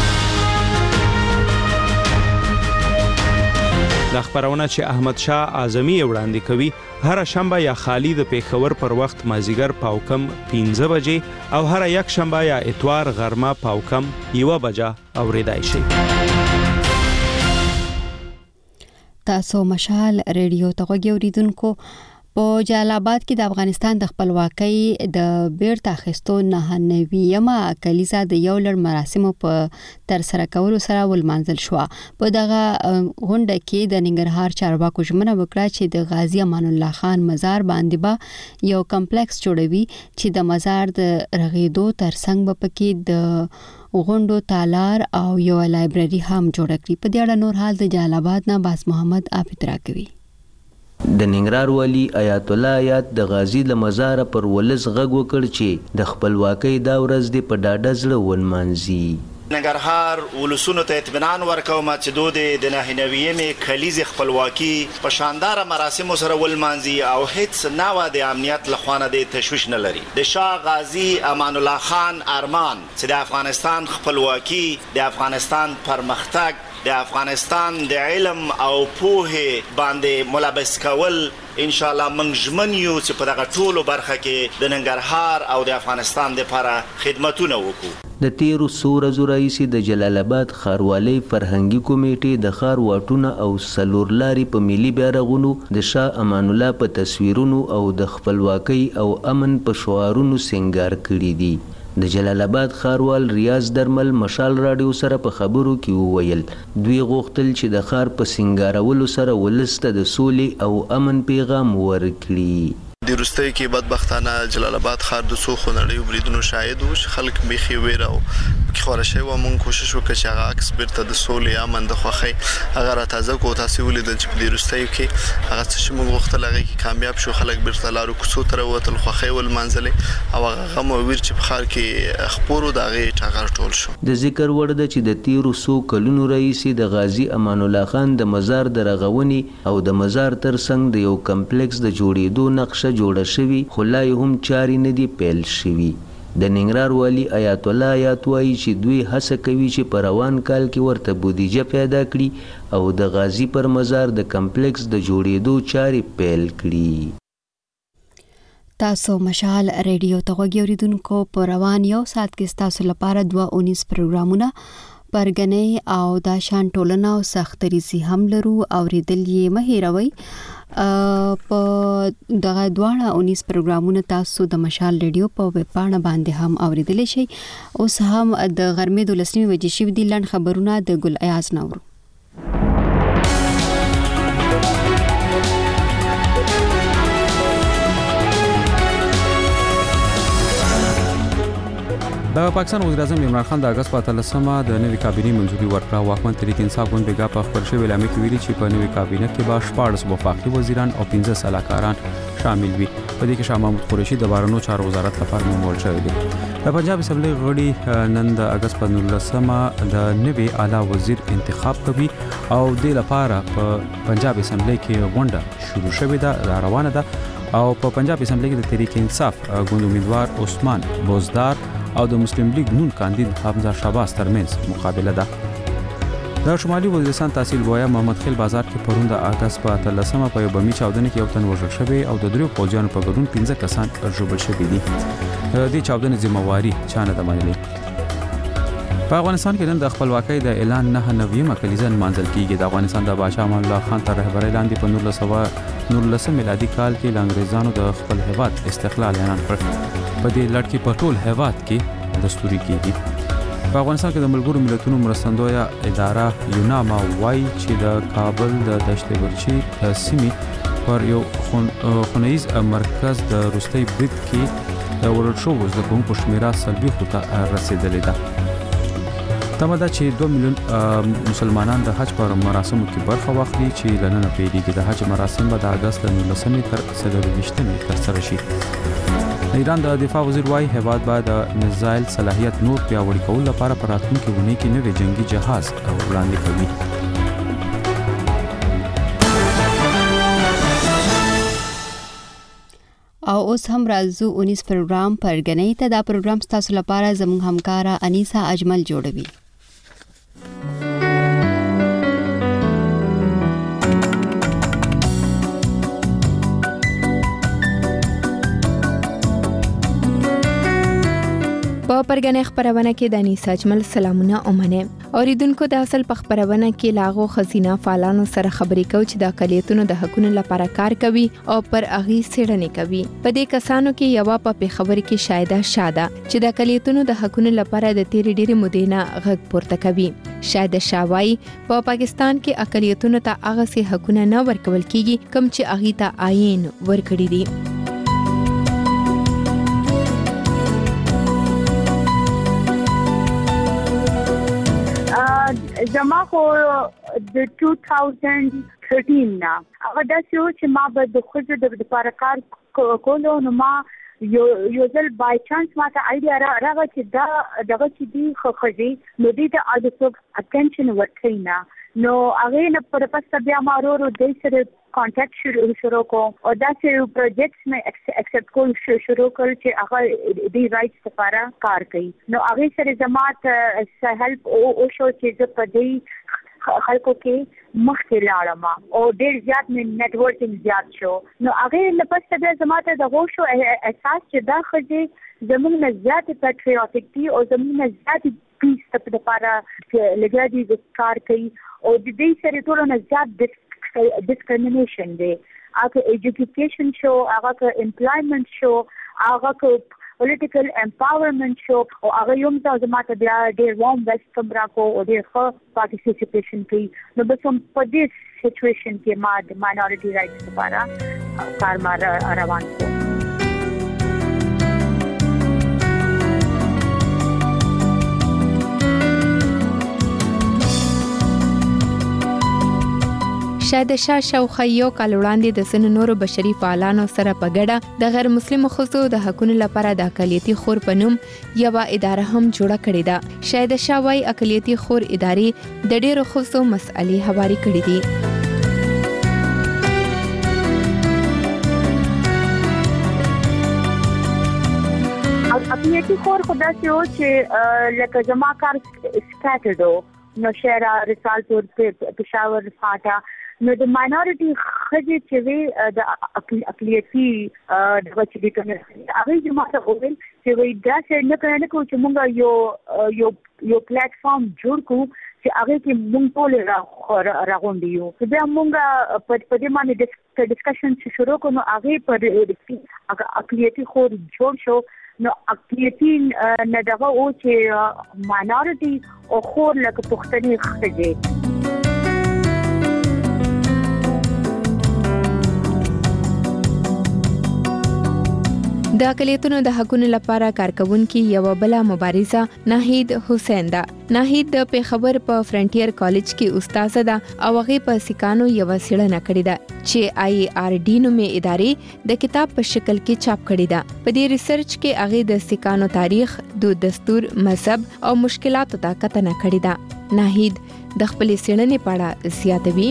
د خبرونه چې احمد شاه اعظمي وړاندې کوي هر شنبه یا خالی د پیښور پر وخت مازیګر پاوکم پنځه بجې او هر یک شنبه یا اتوار غرمه پاوکم یو بجه اوریدای شي. تاسو مشال ریډیو ته غوړیدونکو په جلال آباد کې د افغانستان د خپلواکۍ د بیرته اخیستو نه نویمه کلیزه د یو لړ مراسمو په تر سره کولو سره ولمانځل شو. په دغه غونډه کې د ننګرهار چارواکو ژمنه وکړه چې د غازی امان الله خان مزار باندې به یو کمپلیکس جوړوي چې د مزار د رغېدو ترڅنګ به پکې د غونډو تالار او یو لایبرری هم جوړ کړي. په دې اړه نور حال د جلال آباد نه باس محمد عابد راکوي. د ننګرهار والی آیات الله آیات د غازی له مزار پر ولز غږ وکړ چې د خپلواکۍ دا ورځ دی په ډاډه زړه ونمانځي. ننګرهار ولسونو ته اطمینان ورکوم چې دوی د نهنویمې کلیزې خپلواکي په شاندار مراسمو سره ولمانځي او هیڅ نوع د امنیت لخوانه د تشویش نه لري. د شاه غازی امان الله خان ارمان چې د افغانستان خپلواکي د افغانستان پرمختګ د افغانستان د علم او پوهه باندې ملابس کول ان شاء الله موږ ژمن یو چې په دغه ټولو برخه کې د ننګرهار او د افغانستان لپاره خدمتونه وکړو. د تیرو څو ورځو راهیسې د جلال آباد ښاروالۍ فرهنګي کمیټې د ښار واټونه او څلور لارې په ملي بیرغونو د شاه امان الله په تصویرونو او د خپلواکۍ او امن په شعارونو سنګار کړي دي. د جلال آباد ښاروال ریاض درمل مشال راډیو سره په خبرو کې وویل دوی غوښتل چې د ښار په سنګارولو سره ولس ته د سولې او امن پیغام ورکړي. د روستۍ کې بدبختانه جلال آباد ښار د څو خونړیو بریدونو شاهد وو چې خلک بیخي ویره او پکې خواره شوي وو. موږ کوشش وکړو چې هغه عکس بیرته د سولې امن د خوښۍ هغه راتازه کړو. تاسې ولیدل چې په دې روستیو کې هغه څه چې موږ غوښتل هغې کې کامیاب شو. خلک بیرته لارو کوڅو ته راووتل، خوښۍ ولمانځلې او هغه غم او ویر چې په ښار کې خپور و د هغې ټغر ټول شو. د ذکر وړ ده چې د تیرو څو کلونو راهیسې د غازي امان الله خان د مزار د رغونې او د مزار ترڅنګ د یو کمپلیکس د جوړېدو نقشه جوړه شوي، خو لا هم چارې نه دي پیل شوي. د ننګرهار والي آیات الله آیات وایي چې دوی هڅه کوي چې په روان کال کې ورته بودیجه پیدا کړي او د غازي پر مزار د کمپلیکس د جوړېدو چارې پیل کړي. تاسو مشال ریډیو ته غوږی اوریدونکو، په روان یو ساعت کې تاسو لپاره دوه اونیس پروګرامونه پرګنۍ او دا شان ټولنه او سختریزي هم لرو. اوریدل یې مه هیروئ. په دغه دواړه اونیس پروګرامونه تاسو د مشال ریډیو په ویب پاڼه باندې هم اوریدلی شئ. اوس هم د غرمې دولسمې بجې شوي دي. لنډ خبرونه د ګل ایاز نورو. د پاکستان وزیر اعظم عمران خان د اگست په اتلسمه د نوې کابینې منځوري ورکړه. واکمن تحریک انصاف ګوند بیګا په خبر شوی اعلامیه کې ویلي چې په نوې کابینه کې به شپاړس وفاقي وزیران او پنځه سلاکاران شامل وي. په دې کې شاه محمود قریشي د بهرنیو چارو وزارت لپاره نومول شوی دی. د پنجاب اسمبلی غړي نن د اگست په نولسمه د نوې اعلی وزیر انتخاب کوي او د لپاره په پنجاب اسمبلی کې غونډه شروع شوې ده روانه ده او په پنجاب اسمبلی کې د تحریک انصاف ګوند امیدوار عثمان بوزدار او د مسلم لیگ نون کاندید حمزه شعباز ترمنځ مقابله ده. د شمالي وزیرستان تحصیل گویا محمد خیل بازار کې پرون د اگست په اتلسمه په یو بمي چاودنه کې یو تن وژل شوی او د دریو پوځیانو په ګډون پنځه کسان ژوبل شوي دي. د دې چاودنې ذمہواری چا نه ده منلې. په افغانستان کې نن د خپلواکۍ د اعلان نه نویمه کلیزه نمانځل کیږي. د افغانستان د بادشاه امان الله خان تر رهبرۍ لاندې په نولس سوه نولسم میلادي کال کې د انګریزانو د خپل هیواد استقلال اعلان کړ. په دې لړ کې په ټول هیواد کې دستوري کیږي. په افغانستان کې د ملګرو ملتونو مرستندویه اداره یوناما وایي چې د کابل د دشت برچي سیمې پر یو خونیز مرکز د روستي برید کې د ورل شو د کومو شمیره سلبي خطا رسیدلې ده. تمه ده چې دوه میلیون مسلمانان د حج پر مراسمو کې برخه واخلي چې لننه پیلېږي. د حج مراسم به د اگست له نولسمې تر څلرویشتمې ترسره شي. ایران د دفاع وزیر وايي هیواد باید د میزایل صلاحیت نور پیاوړی کولو لپاره په راتلونکي اونۍ کې نوې جنگي جهاز وړاندې کوي. او اوس هم راځو اونیس پروګرام پرګنۍ ته. دا پروګرام تاسو لپاره زموږ همکارا انیسا اجمل جوړوي. په پرګنې خبرونه کې د انیسا اجمل سلامونه اومنه. اوریدونکو د اصل په خبرونه کې لاغو خزینه فعالانو سره خبرې کوي چې د اقلیتونو د حقوقو لپاره کار کوي او پر اغي سړنې کوي. په دې کسانو کې یو په خبرې کې شایده شاده چې د اقلیتونو د حقوقو لپاره د تیری ډیری مدینه غږ پورته کوي. شایده شاوای په پاکستان کې اقلیتونو ته هغه سي حقوق نه ورکول کیږي کوم چې اغي ته آئین ورکړي دي. زما خو د two thousand thirteen نا هغه د څو چې ما به د خود د لپاره کار کولو نو ما یو یو ځل بای چانس ما ته ایډیا راغی چې دا دغه چې دی خو خځې نو دې ته اډوک اټینشن ورکینا نو هغه نه پر پسته بیا ما ورو د سره کانټیکټ شروع شروع کو او دا چې پروجیکټس مې اکسپټ کول شروع کړ چې هغه دی رائټس لپاره کار کوي نو هغه سره جماعت هیلپ او او شو چې په دې خلکو کې مخکې لاړم او ډېر زیات مې نتورکینګ زیات شو. نو هغه لپاره بیا زماته د غوښو احساس چې دا خځې زموږ نه زیات پیټریوټیک دي او زموږ نه زیات پیس په لپاره لګیا دي د کار کوي او د دې سره ټول نه زیات ډیسکریمینیشن دی. هغه ایجوکیشن شو، هغه امپلایمنٹ شو، هغه پولیټیکل امپاورمنٹ شو او هغه یوم ته زماته بیا ډېر وارم ویلکم راکو او ډېر ښه پارټیسیپیشن کوي. نو بس په دې سچویشن کې ما د ماینورټي رائټس لپاره کار ما روان کړ. شاید شاه شاوخوا یو کال وړاندې د سن نورو بشري فعالانو سره په ګډه د غیر مسلمو ښځو د حقوقو لپاره د اقلیتي خور په نوم یوه اداره هم جوړه کړې ده. شاید شاه وايي اقلیتي خور ادارې د ډېرو ښځو مسئلې هواري کړې دي. اقلیتي خور خدا سي او چې لکه زما کار سکاټرډو نو شهر رسالپور پېښور فاټا نو د ماینورټي خځې چې وي د اقلیتي د بچي کوم هغه جماعت وویل چې وي دا څه نه کړنه کو چې موږ یو یو یو پلیټ فارم جوړ کړو چې هغه کې موږ ټول راغونډي یو. بیا موږ په دې باندې ډسکشن شروع کړو نو هغه پر اقلیتي خور جوړ شو. نو اقلیتي نه دغه او چې ماینورټي او خور لکه پښتني خځې د اقلیتونو د حقوقو لپاره کارکونکو یو بل مبارزه ناهید حسین ده. ناهید د پیښور په فرنټیر کالج کې استاد ده او هغه په سکانو یو سیړنه کړې ده چې آی آر ډي نومې ادارې د کتاب په شکل کې چاپ کړې ده. په دې ریسرچ کې هغه د سکانو تاریخ، د دستور، مذهب او مشکلاتو ته کتنه کړې ده. ناهید د خپل سیړنې په اړه زیاتوي.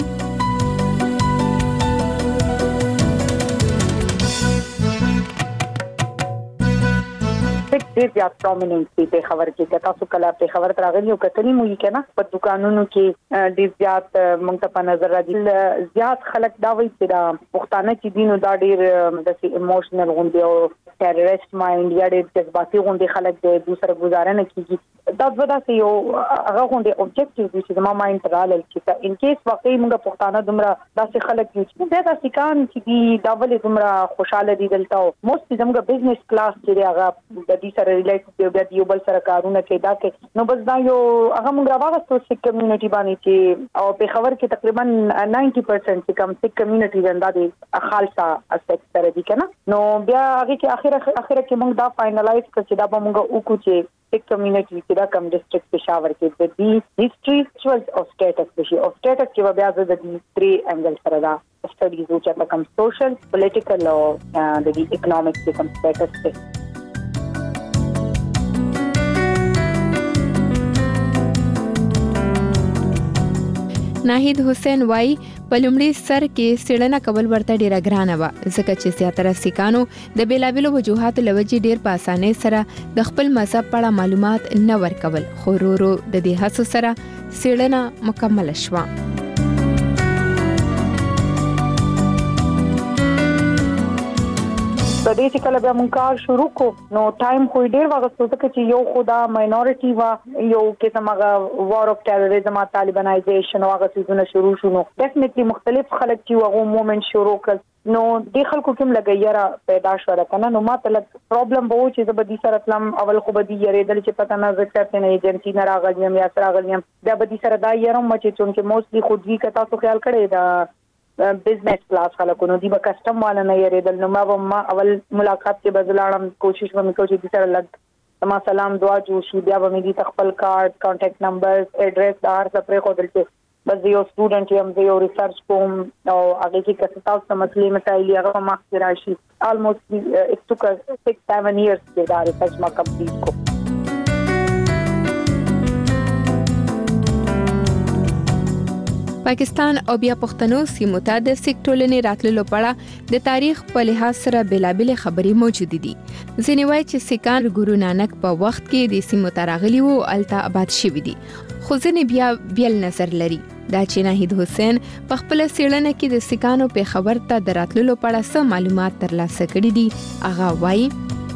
ډېر زیات پرومیننت دی په خبر کې تاسو کله په خبر تراغلی او کتنی مو یې کنه په دکانونو کې ډېر زیات مونږ ته په نظر راځي. زیات خلک دا وایي چې دا پښتانه چې دینو دا ډېر د ایموشنل غونډي او ټیرریست مایند یا ډېر جذباتي غونډي خلک د دوسر گزاره نه کیږي. دا ودا چې یو هغه غونډي اوبجیکټیو دي چې ما مایند ترال چې ان کیس واقعي مونږ پښتانه دومره داسې خلک یو چې دا سکان چې دی دا ولې دومره خوشاله دي دلته موست زموږ بزنس کلاس چې هغه د دې سره ریلیټ دی بیا یو بل سره کارونه کوي دا کې نو بس دا یو هغه موږ راوغستو سیک کمیونټي باندې چې او په خبر کې تقریبا نائنٹی پرسنٹ چې کم سیک کمیونټي وندا دي خالصا اسپیکټ سره دي کنه. نو بیا هغه کې اخر اخر کې موږ دا فائنلایز کړ چې دا به موږ وکړو چې سیک کمیونټي چې دا کم ډیسټریکټ پېښور کې د دې هیستوري ریچوالز او سټیټس شي او سټیټس کې بیا د دې تری انګل سره دا سټډیز او چې کم سوشل پولیټیکل او د دې اکونومیک کې کم سټیټس دی. ناهید حسین وايي په لومړي سر کې سړنه کول ورته ډیره ګرانه و ځکه چې زیاتره سکانو د بیلابلو وجوهاتو لوجې ډیر په اسانۍ سره د خپل مذهب په اړه معلومات نه ورکول. خو ورو ورو د دې هڅو سره سړنه مکمل شوه. په دې چې کله بیا مونږ کار شروع کو نو ټایم خو ډیر وغوښتو چې یو خدا ماینورټي وا یو کې سمغه وار اف ټیرریزم او طالبانایزیشن او هغه څه شروع شونه ډیفینټلی مختلف خلک چې هغه موومنت شروع کړ نو د خلکو کوم لګیاره پیدا شو راکنه نو ما ته پرابلم وو چې زبدي سره تلم اول خو بدی یری دل چې پته نه ځکه نه ایجنسی نه راغلم یا سره راغلم بیا بدی سره دا یرم چې چونکه موستلی خودي کتا تو خیال کړی دا بزنس کلاس خلکو نو دی به کسٹم والا نه یریدل نو ما اول ملاقات کې بدلاړم کوشش وکړم چې د سره لګ ما سلام دعا جوشي بیا به مې د خپل کارت کانټیکټ نمبر ایڈریس دار سپری خو دلته بس یو سټوډنټ یم زه یو ریسرچ کوم او هغه کې کڅ تاسو ته مسلې مسایل هغه ما راشي almost it took us six seven years to دا ریسرچ ما کمپلیټ کو. پاکستان او بیا پښتنو سیمو ته د سیک ټولنې راتللو په اړه د تاریخ په لحاظ سره بېلابېل خبرې موجود دي. ځینې وایي چې سیکان ګورو نانک په وخت کې د سیمو ته راغلي وو الته آباد شوي دي خو ځینې بیا بیل نظر لري. دا چې ناهید حسین په خپل سیړنه کې د سکانو په خبر ته دراتلو په اړه څه معلومات ترلاسه کړي دي. هغه وایي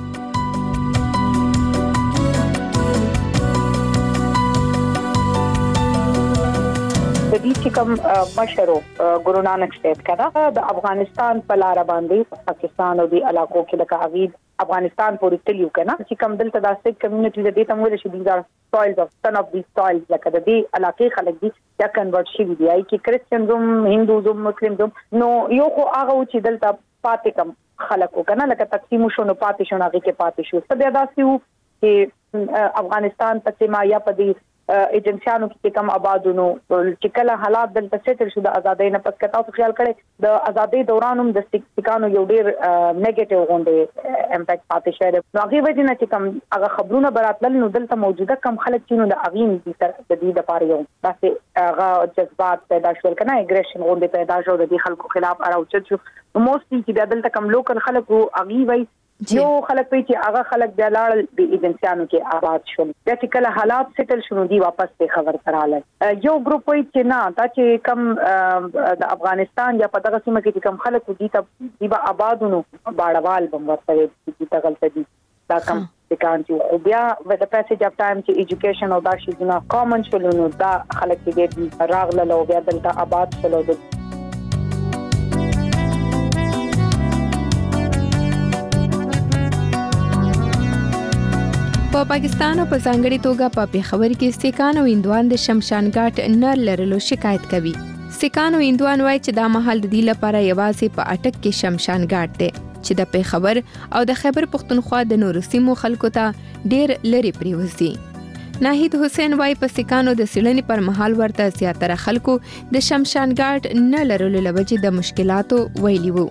د دې چې کوم مشرو ګورو نانک سټیټ کړه د افغانستان په لار باندې پاکستان او د علاقو کې د کاغید افغانستان پورې تلیو کنه چې کوم دلته د سټیټ کمیونټي د دې تمویل شي د سویلز اف سن اف دی سویلز لکه د دې علاقې خلک دي چې کنورټ شي دي ای کې کریسچنزم هندوزم مسلمزم نو یو خو هغه چې دلته پاتې کم خلکو کنه لکه تقسیم شو نو پاتې شو هغه کې پاتې شو څه بیا داسې وو چې افغانستان په سیمه یا په دې ایجنسیانو کې کوم آبادونو چې کله حالات دلته سیټل شو د ازادۍ نه پس کتاو خیال کړي د ازادۍ دوران هم د سټیکانو یو ډیر نیگیټیو غونډه امپیکټ پاتې شوی نو هغه وجه نه چې کوم هغه خبرونه براتل نو دلته موجوده کم خلک چې نو د اغین دي تر د دې د پاره یو داسې هغه جذبات پیدا شول کنه اګریشن غونډه پیدا شو د دې خلکو خلاف اراوچت شو نو موستلی چې دلته کم لوکل خلکو اغي وای یو خلک په چې هغه خلک بیا لاړ د ایجنسیانو کې آباد شول بیا چې کله حالات سیټل شونه دي واپس په خبر تراله یو ګروپ وای چې نه دا چې کم د افغانستان یا په دغه سیمه کې کم خلک دي ته دی به آبادونو باړوال بم ورته دي ته غلطه دي دا کم ځکه چې بیا with the passage of time چې ایجوکیشن او دا شي نه کامن شول نو دا خلک دې راغله لو بیا دلته آباد شول په پاکستان او په ځانګړي توګه په پیښور کې سکان او هندوان د شمشان ګاټ نه لرلو شکایت کوي. سکان او هندوان وایي چې دا محل د دې لپاره یوازې په اټک کې شمشان ګاټ دی چې د پیښور او د خیبر پختونخوا د نورو سیمو خلکو ته ډیر لري پریوزي. ناهید حسین وایي په سکانو د سیلنې پر مهال ورته زیاتره خلکو د شمشان ګاټ نه لرلو لوجې د مشکلاتو ویلي وو.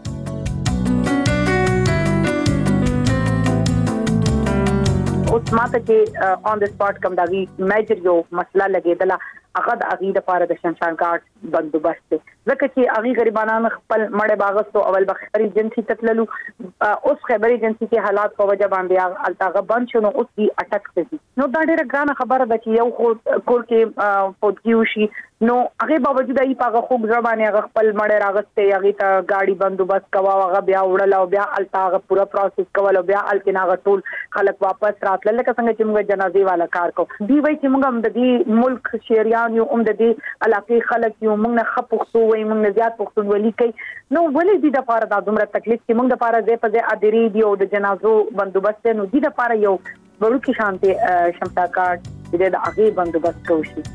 اوس ماته چې اون د سپاټ کوم دغه میجر یو مسله لګیدله هغه د اغي د پاره د شمشان ګاټ بندوبست ځکه چې اغي غریبانو خپل مړې باغستو اول بخری ایجنسی تتللو اوس خبر ایجنسی کې حالات په وجه باندې التاغه بند شونه اوس دی اٹک دي نو دا ډیره ګرانه خبره ده چې یو خو کور کې پودکیو شي نو هغه باوجود ای پاغه خوب ځبانه هغه خپل مړې راغسته هغه ته گاڑی بندوبست کوا هغه بیا وړل او بیا التاغه پورا پروسس کول او بیا الکناغه ټول خلک واپس راتل لکه څنګه چې موږ جنازي والا کار کو دی وای چې موږ هم د دې ملک شهريان یو هم د دې علاقې خلک یو موږ نه خپختو وای موږ نه زیات پښتونولي کوي نو ولې دې د لپاره د دومره تکلیف چې موږ د لپاره دې په دې ادري دی او د جنازو بندوبست نو دې د لپاره یو ورکه شانته شمتا کارت دې د هغه بندوبست کوشي.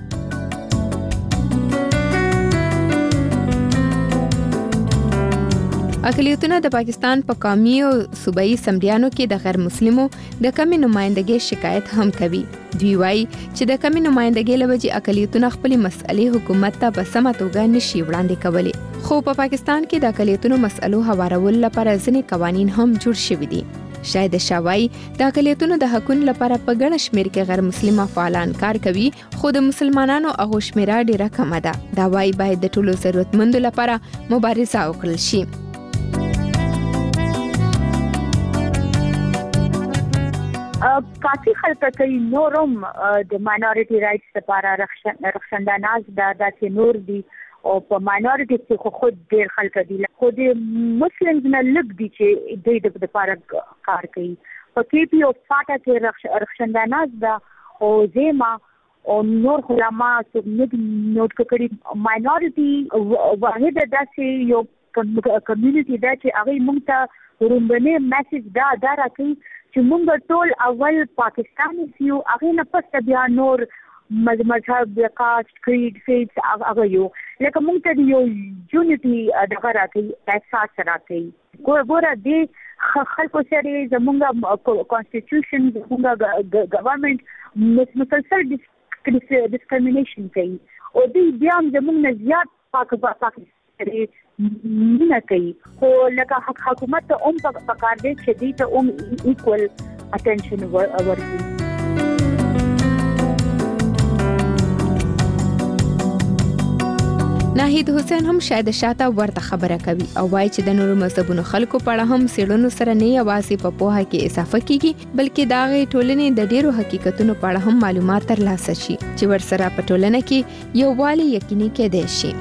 اقلیتونه د پاکستان په قومي او صوبایي سمډیانو کې د غیر مسلمو د کمی نمائندګۍ شکایت هم کوي. دوی وایي چې د کمی نمائندګۍ لوجې اقلیتونه خپل مسئلې حکومت ته په سمه توګه نشي وړاندې کولی. خو په پاکستان کې د اقلیتونو مسئلو هوارولو لپاره ځینې قوانین هم جوړ شوي دي. شاید شاوای د اقلیتونو د حقوقو لپاره په ګڼ شمېر کې غیر مسلمان فعالان کار کوي خو د مسلمانانو هغه شمیره ډیره کم ده. دا وایي باید د ټولو ضرورتمندو لپاره مبارزه وکړل شي. کافی خلک کوي نورم د ماینورټي رائټس لپاره رخصنداناز د داسې نور دي او په ماینورټي کې خو خود ډېر خلک دي خو د مسلمانز نه لږ دي چې د دې لپاره کار کوي. په کې پی او فاټا کې رخصنداناز دا او زما او نور علماء چې نوٹ کړي ماینورټي واحد داسې یو کمیونټي دا چې هغه موږ ته رومبنه میسج دا دا راکړي چې موږ ټول اول پاکستاني یو هغه نه پس بیا نور مذهب کاست کریډ فیث هغه یو لکه موږ ته یو یونټي دغه راکړي احساس راکړي ګوره دې خلکو سره زموږ کانسټیټیوشن زموږ ګورنمنت مسلسل ډیسکریمینیشن کوي او دې بیا زموږ نه زیات پاک پاکستاني نه کوي خو لکه حکومت ته هم پکار دی چې دې ته هم ایکوال اټینشن ورکړي. ناهید حسین هم شاید شاته ورته خبره کوي او وایي چې د نورو مذهبونو خلکو په اړه هم څېړنو سره نه یوازې په پوهه کې اضافه کیږي بلکې د هغې ټولنې د ډېرو حقیقتونو په اړه هم معلومات ترلاسه شي چې ورسره په ټولنه کې یووالی یقیني کېدای شي.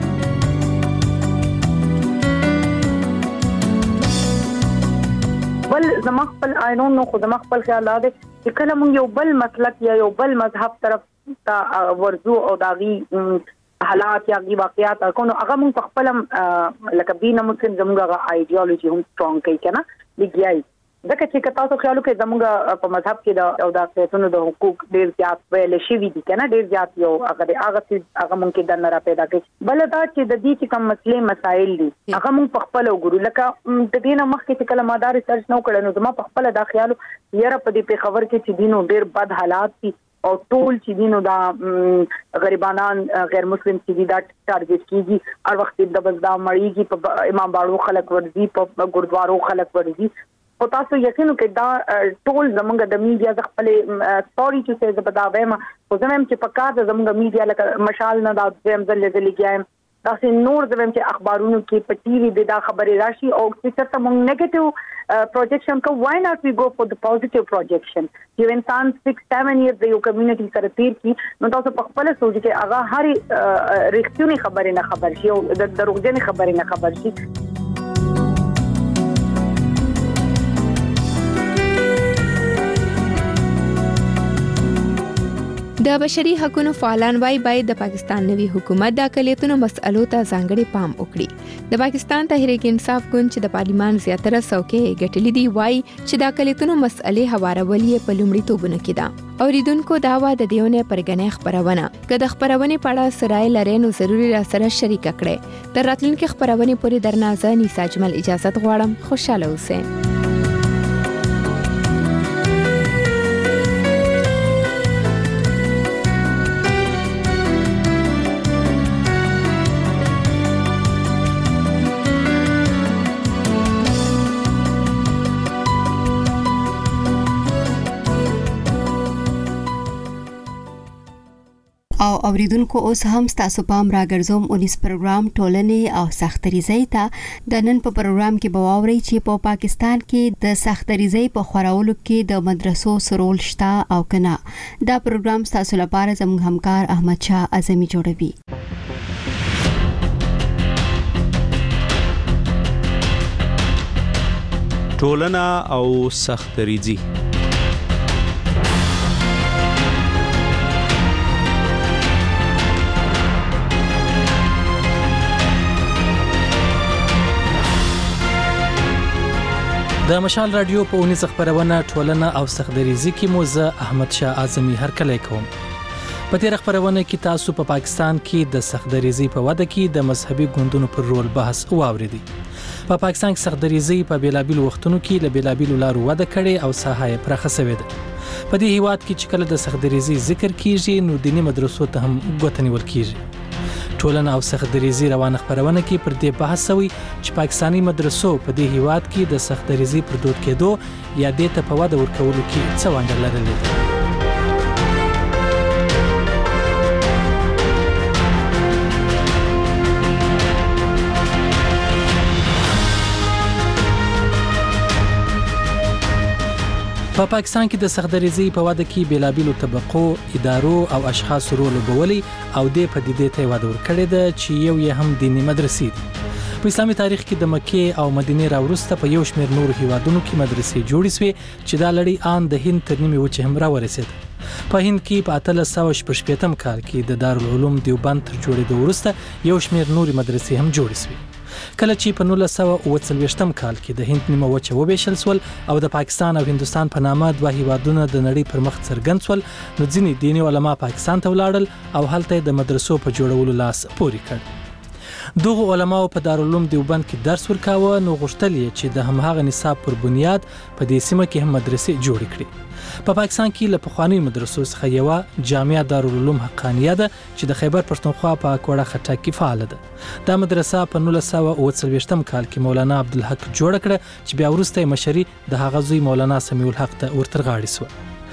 بل زما خپل آی ډونټ نو خو زما خپل خیال دا دی چې کله موږ یو بل مسلک یا یو بل مذهب طرف ته ورځو او داغي حالات یا واقعیات کوم هغه موږ په خپل لکه بینه مسلم زموږه ایډیالوژي هم سترونګ کوي کنه لګیای ځکه چې تاسو خیال وکړئ زموږه په مذهب کې د او د قانون د حقوق ډیر زیات ویل شوی دي کنه ډیر زیات یو هغه هغه هغه موږ کې د نه را پیدا کوي بل دا چې د دې چې کوم مسلې مسائل دي هغه موږ په خپل وګورو لکه د دې نه مخکې چې کله مدار ریسرچ نو کړو نو زما په خپل دا خیال یره په دې په خبر کې چې دینو ډیر بد حالات دي او ټول چې دینو دا غریبانان غیر مسلم چې دا ټارګټ کیږي هر وخت د بزدا مړیږي په امام باړو خلک ورځي په ګردوارو خلک ورځي او تاسو یقین وکړئ دا ټول زمونږ د میډیا د خپل سټوري چې څه زبدا وایم خو زموږ چې په کار زمونږ میډیا لکه مشال نه دا زم زل زل لګیایم دا سه نور زموږ چې اخبارونو کې په ټي وي دا خبرې راشي او چې څه موږ نیگیټیو پروجیکشن کو why not we go for the positive projection چې انسان six seven years د یو کمیونټي سره تیر کی نو تاسو په خپل سوچ کې هغه هر ریښتینی خبرې نه خبر شي او د دروغجنې خبرې نه خبر شي. د بشري حقوقو فعالان وايي باید د پاکستان نوي حکومت د اقلیتونو مسألو ته ځانګړي پام وکړي. د پاکستان تحریک انصاف ګوند چې د پارلیمان زیاتره څوکۍ ګټلې دي وايي چې د اقلیتونو مسألې هوارول یې په لومړیتوبونه کې ده. اوریدونکو دا وا د دیونه پرګنې خبرونه که د خبرونې په اړه سرای لري نو ضروري را سره شریک کړئ. د راتلونکو خبرونې پورې درنازه نیسا اجمل اجازه غواړم. خوشاله اوسئ. او اوریدونکو اوس هم تاسو پام راګرځوم انیس پروګرام ټولنې او سختریزۍ ته د نن په پروګرام کې بواوري چې په پا پاکستان کې د سختریزۍ په خورولو کې د مدرسو سرول شته او کنه. دا پروګرام تاسو لپاره زموږ همکار احمد شاه اعظمي جوړوي. ټولنه او سختریزۍ د مشال رادیو په اونیز خبرونه ټولنه او سختریزۍ کې مو زه احمد شاه اعظمي هرکلی کوم. په تیر خبرونه کې تاسو په پا پاکستان کې د سختریزۍ په وده کې د مذهبي ګوندونو پر رول بحث واوریدي. په پاکستان کې سختریزۍ په بیلابیلو وختونو کې له بیلابیلو لارو وده کړي او ساحه یې پراخه شوې ده. په دې هیواد کې چې کله د سختریزۍ ذکر کیږي نو دیني مدرسو ته هم ګوته نیول کیږي. ټولنه او سختریزۍ روانه خبرونه کې پر دې بحث شوی چې پاکستانی مدرسو په دې هیواد کې د سختریزۍ پر دود کېدو یا دې ته په وده ورکولو کې څه ونډه لرلې ده. په پاکستان کې د سختریزۍ په وده کې بیلابیلو طبقو، ادارو او اشخاصو رول لوبولی او د پدیدې ته وده ورکړې ده چې یو یې هم دیني مدرسې دي. په اسلامي تاریخ کې د مکې او مدینې راوروسته په یو شمېر نورو هیوادونو کې مدرسې جوړې شوې چې دا لړۍ آن د هند تر نیمې وچې هم راورسېده. په هند کې په اتلس سوه شپږ شپېتم کال کې د دارالعلوم دیوبند تر جوړېدو وروسته یو شمېر نورې مدرسې هم جوړې شوې. کله چې په نولس سوه اوه څلوېښتم کال کې د هند نیمه وچه وبېشل سول او د پاکستان او هندستان په نامه دوه هیوادونه د نړۍ پر مخ څرګند سول نو ځینې دیني علما پاکستان ته ولاړل او هلته د مدرسو په جوړولو لاس پورې کړ. دغه علماو په دارالعلوم دیوبند کې درس ورکاوه نو غوښتل یې چې د هماغه نصاب پر بنیاد په دې سیمه کې هم مدرسې جوړې کړي. په پا پاکستان کې له پخوانیو مدرسو څخه یوه جامعه دارالعلوم حقانیه ده چې د خیبر پښتونخوا په کوړه خټک کې فعال ده. دا مدرسه په نولس سوه اوه څلوېښتم کال کې مولانا عبدالحق جوړ کړه چې بیا وروسته مشري د هغه زوی مولانا سمیع الحق ته ورترغاړې سو.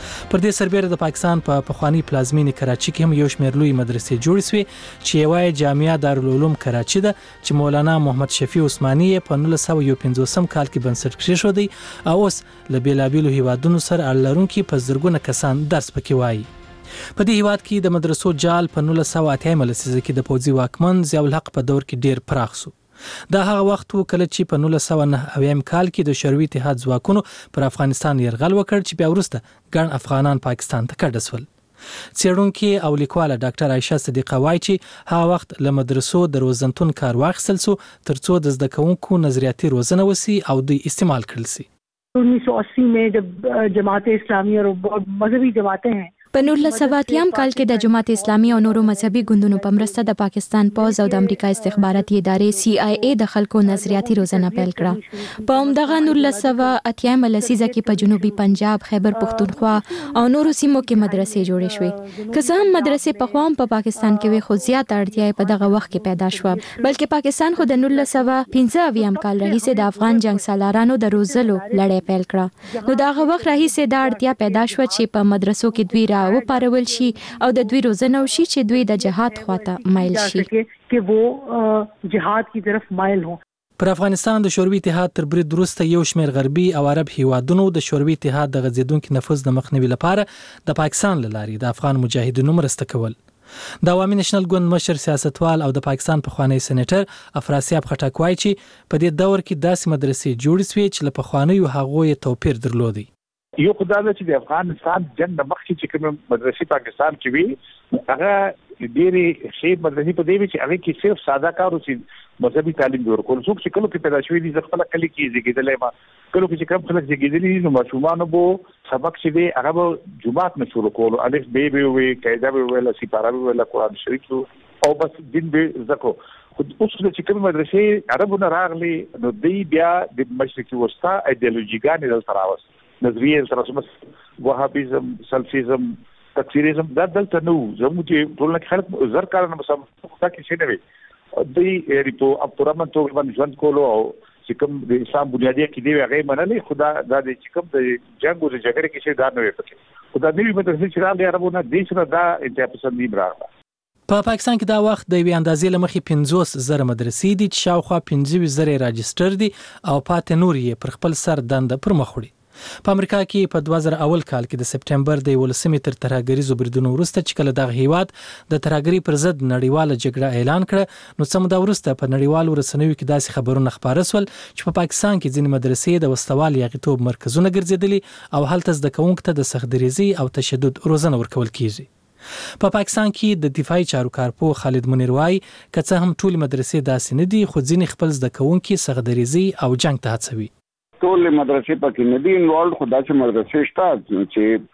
پر دې سربېره د پاکستان په پخوانی پلازمینې کراچي کې هم یو شمېر لوی مدرسې جوړې شوې چې یوه جامعه دارالعلوم کراچي ده چې مولانا محمد شفیع عثماني په نولس سوه یو پنځوسم کال کې بنسټ کېښودی او اوس له بېلابېلو هیوادونو سره اړه لرونکي په زرګونه کسان درس پکې وایي. په دې هیواد کې د مدرسو جال په نولس سوه اتیایمه لسیزه کې د پوځي واکمن ضیاء الحق په دور کې ډیر پراخ شو. دا هغه وخت و کله چې په نولس سوه نهه اویایم کال کې د شوروي اتحاد ځواکونو پر افغانستان یرغل وکړ چې بیا وروسته ګڼ افغانان پاکستان ته کډه شول. څېړونکې او لیکواله ډاکټر عایشه صدیقه وایي چې هغه وخت له مدرسو د روزنتون کار واخیستل شو ترڅو د زده کوونکو نظریاتي روزنه وسي او دوی استعمال کړل شي. उन्नीस सौ अस्सी में जब जमात इस्लामी और मजहबी जमातें हैं په نولس سوه اتیایم کال کې د جماعت اسلامي او نورو مذهبي ګوندونو په مرسته د پاکستان پوځ او د امریکا استخباراتي ادارې سی آی ای د خلکو نظریاتي روزنه پیل کړه. په همدغه نولس سوه اتیایم لسیزه کې په جنوبي پنجاب، خیبر پښتونخوا او نورو سیمو کې مدرسې جوړې شوې. که څه هم مدرسې پخوا هم په پاکستان کې وې، خو زیاته اړتیا په دغه وخت کې پیدا شوه، بلکې پاکستان خو د نولس سوه پنځه اویایم کال راهیسې د افغان جنګ سالارانو د روزلو لړۍ پیل کړه. نو د هغه وخت راهیسې دا اړتیا پیدا شوه چې په مدرسو کې دوی را وپارول شي او د دوی روزنه وشي چې دوی د جهاد خواته مایل شي چې وو جهاد کی طرف مایل هو. پر افغانستان د شوروي اتحاد تر برید وروسته یو شمېر غربي او عرب هیوادونو د شوروي اتحاد د غځېدونکي نفوذ د مخنیوي لپاره د پاکستان له لارې د افغان مجاهدینو مرسته کول. د عوامي نېشنل ګوند مشر سیاستوال او د پاکستان پخوانی سېنیټر افراسیاب خټک وایي چې په دې دور کې داسې مدرسې جوړې شوې چې له پخوانیو هغو یې توپیر درلودی. یو خدای چې د افغانستان جنگ د مخکې چې کوم مدرسې پاکستان کې وي هغه ډېری ښې مدرسې په دې وی چې هغه کې صرف ساده کار او مذهبي تعلیم ورکول. څوک چې کله کې پیدا شوی دي خپل کلی کې زیږیدلې ما کله چې کوم خلک زیږیدلې نو ماشومان بو سبق چې دی هغه به جمعات نه شروع کول، الف ب به وي، قاعده به ویل، سپاره به ویل، قرآن شریف او بس دین به زکو. خو اوس چې کوم مدرسې عربونه راغلي نو دی بیا د مشرقي وسطا ایدئولوژیګانې دلته راوست، نظریه سره سم وهابیزم، سلفیزم، تکفیریزم دا دلته نو زموږ چې ټولنه خلک زر کارونه مسم تا کې شي نه وي دوی ریپو عبدالرحمن تو باندې ژوند کولو او چې کوم د اسلام بنیادی کې دی هغه منلې خدا دا د چې کوم د جنگ او د جګړې کې شي دا نه وي پکې خدا دې مدرسې چې راغلي عربونه دې سره دا انتها پسندي راغله. په پاکستان کې دا وخت د یوې اندازې له مخې پنځوس زره مدرسې دي چې شاوخوا پنځه زره راجستر دي او پاتې نور یې پر خپل سر دنده پر مخ وړي. په امریکا کې په دوه زره اول کال کې د سپټمبر د یولسمې تر ترهګریزو بریدونو وروسته چې کله دغه هیواد د ترهګرۍ پر ضد نړیواله جګړه اعلان کړه نو څه موده وروسته په نړیوالو رسنیو کې داسې خبرونه خپاره شول چې په پاکستان کې ځینې مدرسې د وسوال یاغیتوب مرکزونه ګرځېدلي او هلته زده کوونکو ته د سختدریزۍ او تشدد روزنه ورکول کیږي. په پاکستان کې د دفاعي چارو کارپو خالد منیر وایي که څه هم ټولې مدرسې داسې نه دي خو ځینې خپل زده کوونکي سختدریزۍ او جنګ ته هڅوي. ټول مدرسې پکې نه دي انوالډ، خو داسې مدرسې شته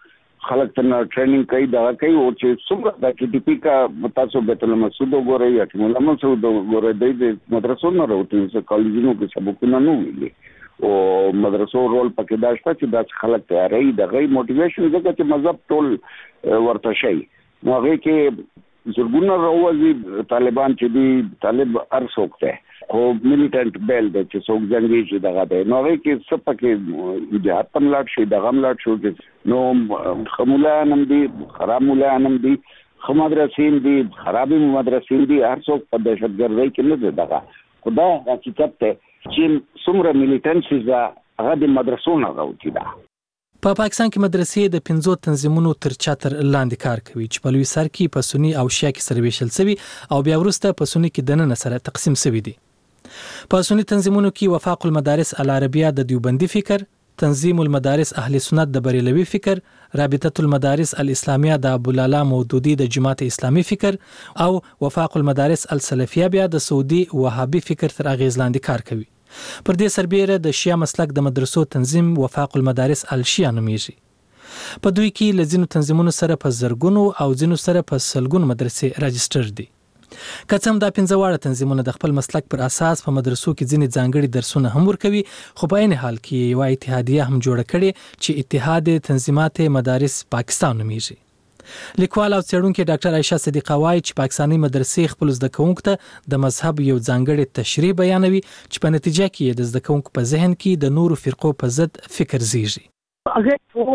چې خلک ته ټریننګ کوي دا کوي او چې څومره د کې ټي پی کا تاسو بیت المسعود وګورئ یا چې مولا مسعود وګورئ د مدرسو نه راوتی چې کالجونو کې سبقونه نه ویلي او مدرسو رول پکې دا شته چې دا خلک تیاری د غي موټیویشن ځکه چې مذهب ټول ورته شي نو هغه کې زرګونه راوځي طالبان چې دی طالب ارڅوک ته خو میلیټنٹ بیل د چې څوک جنگي چې دغه دی نو هغه کې څه پکې جهاد پم لاټ شي دغه ملاټ شو نو خمولا نم دي خراب مولا نم دي خمدرسین دي خرابي مدرسین دي هر څوک په دهشتګردۍ کې نه دغه خدا حقیقت ته چې څومره میلیټنټ چې هغه د مدرسو نه راوتی دا. په پا پاکستان کې مدرسې د پنځو تنظیمونو تر چتر لاندې کار کوي چې په لوی سر کې په سنی او شیعه کې سره ویشل شوي او بیا وروسته په سنی کې دننه سره تقسیم شوي دي. په سنی تنظیمونو کې وفاق المدارس العربیه د دیوبندي فکر، تنظیم المدارس اهل سنت د بریلوي فکر، رابطه المدارس الاسلامیه د ابولالا مودودی د جماعت اسلامی فکر او وفاق المدارس السلفیه بیا د سعودي وهابي فکر تر اغیز لاندې کار کوي. پر دې سربېره د شیعه مسلک د مدرسو تنظیم وفاق المدارس الشیعه نومیږي. په دوی کې له ځینو تنظیمونو سره په زرګونو او ځینو سره په سلګونو مدرسې راجستر دي. که څه هم دا پنځه واړه تنظیمونه د خپل مسلک پر اساس په مدرسو کې ځینې ځانګړي درسونه هم ورکوي خو په عین حال کې یوه اتحادیه هم جوړه کړې چې اتحاد تنظیمات مدارس پاکستان نومیږي. لیکوال او څېړونکی ډاکټر عایشه صدیقه وایي چې پاکستاني مدرسې خپل زده کوونکو ته د مذهب یو ځانګړی تشریح بیانوي چې په نتیجه کې د زده کوونکو په ذهن کې د نورو فرقو په ضد فکر زیږي. اگر وہ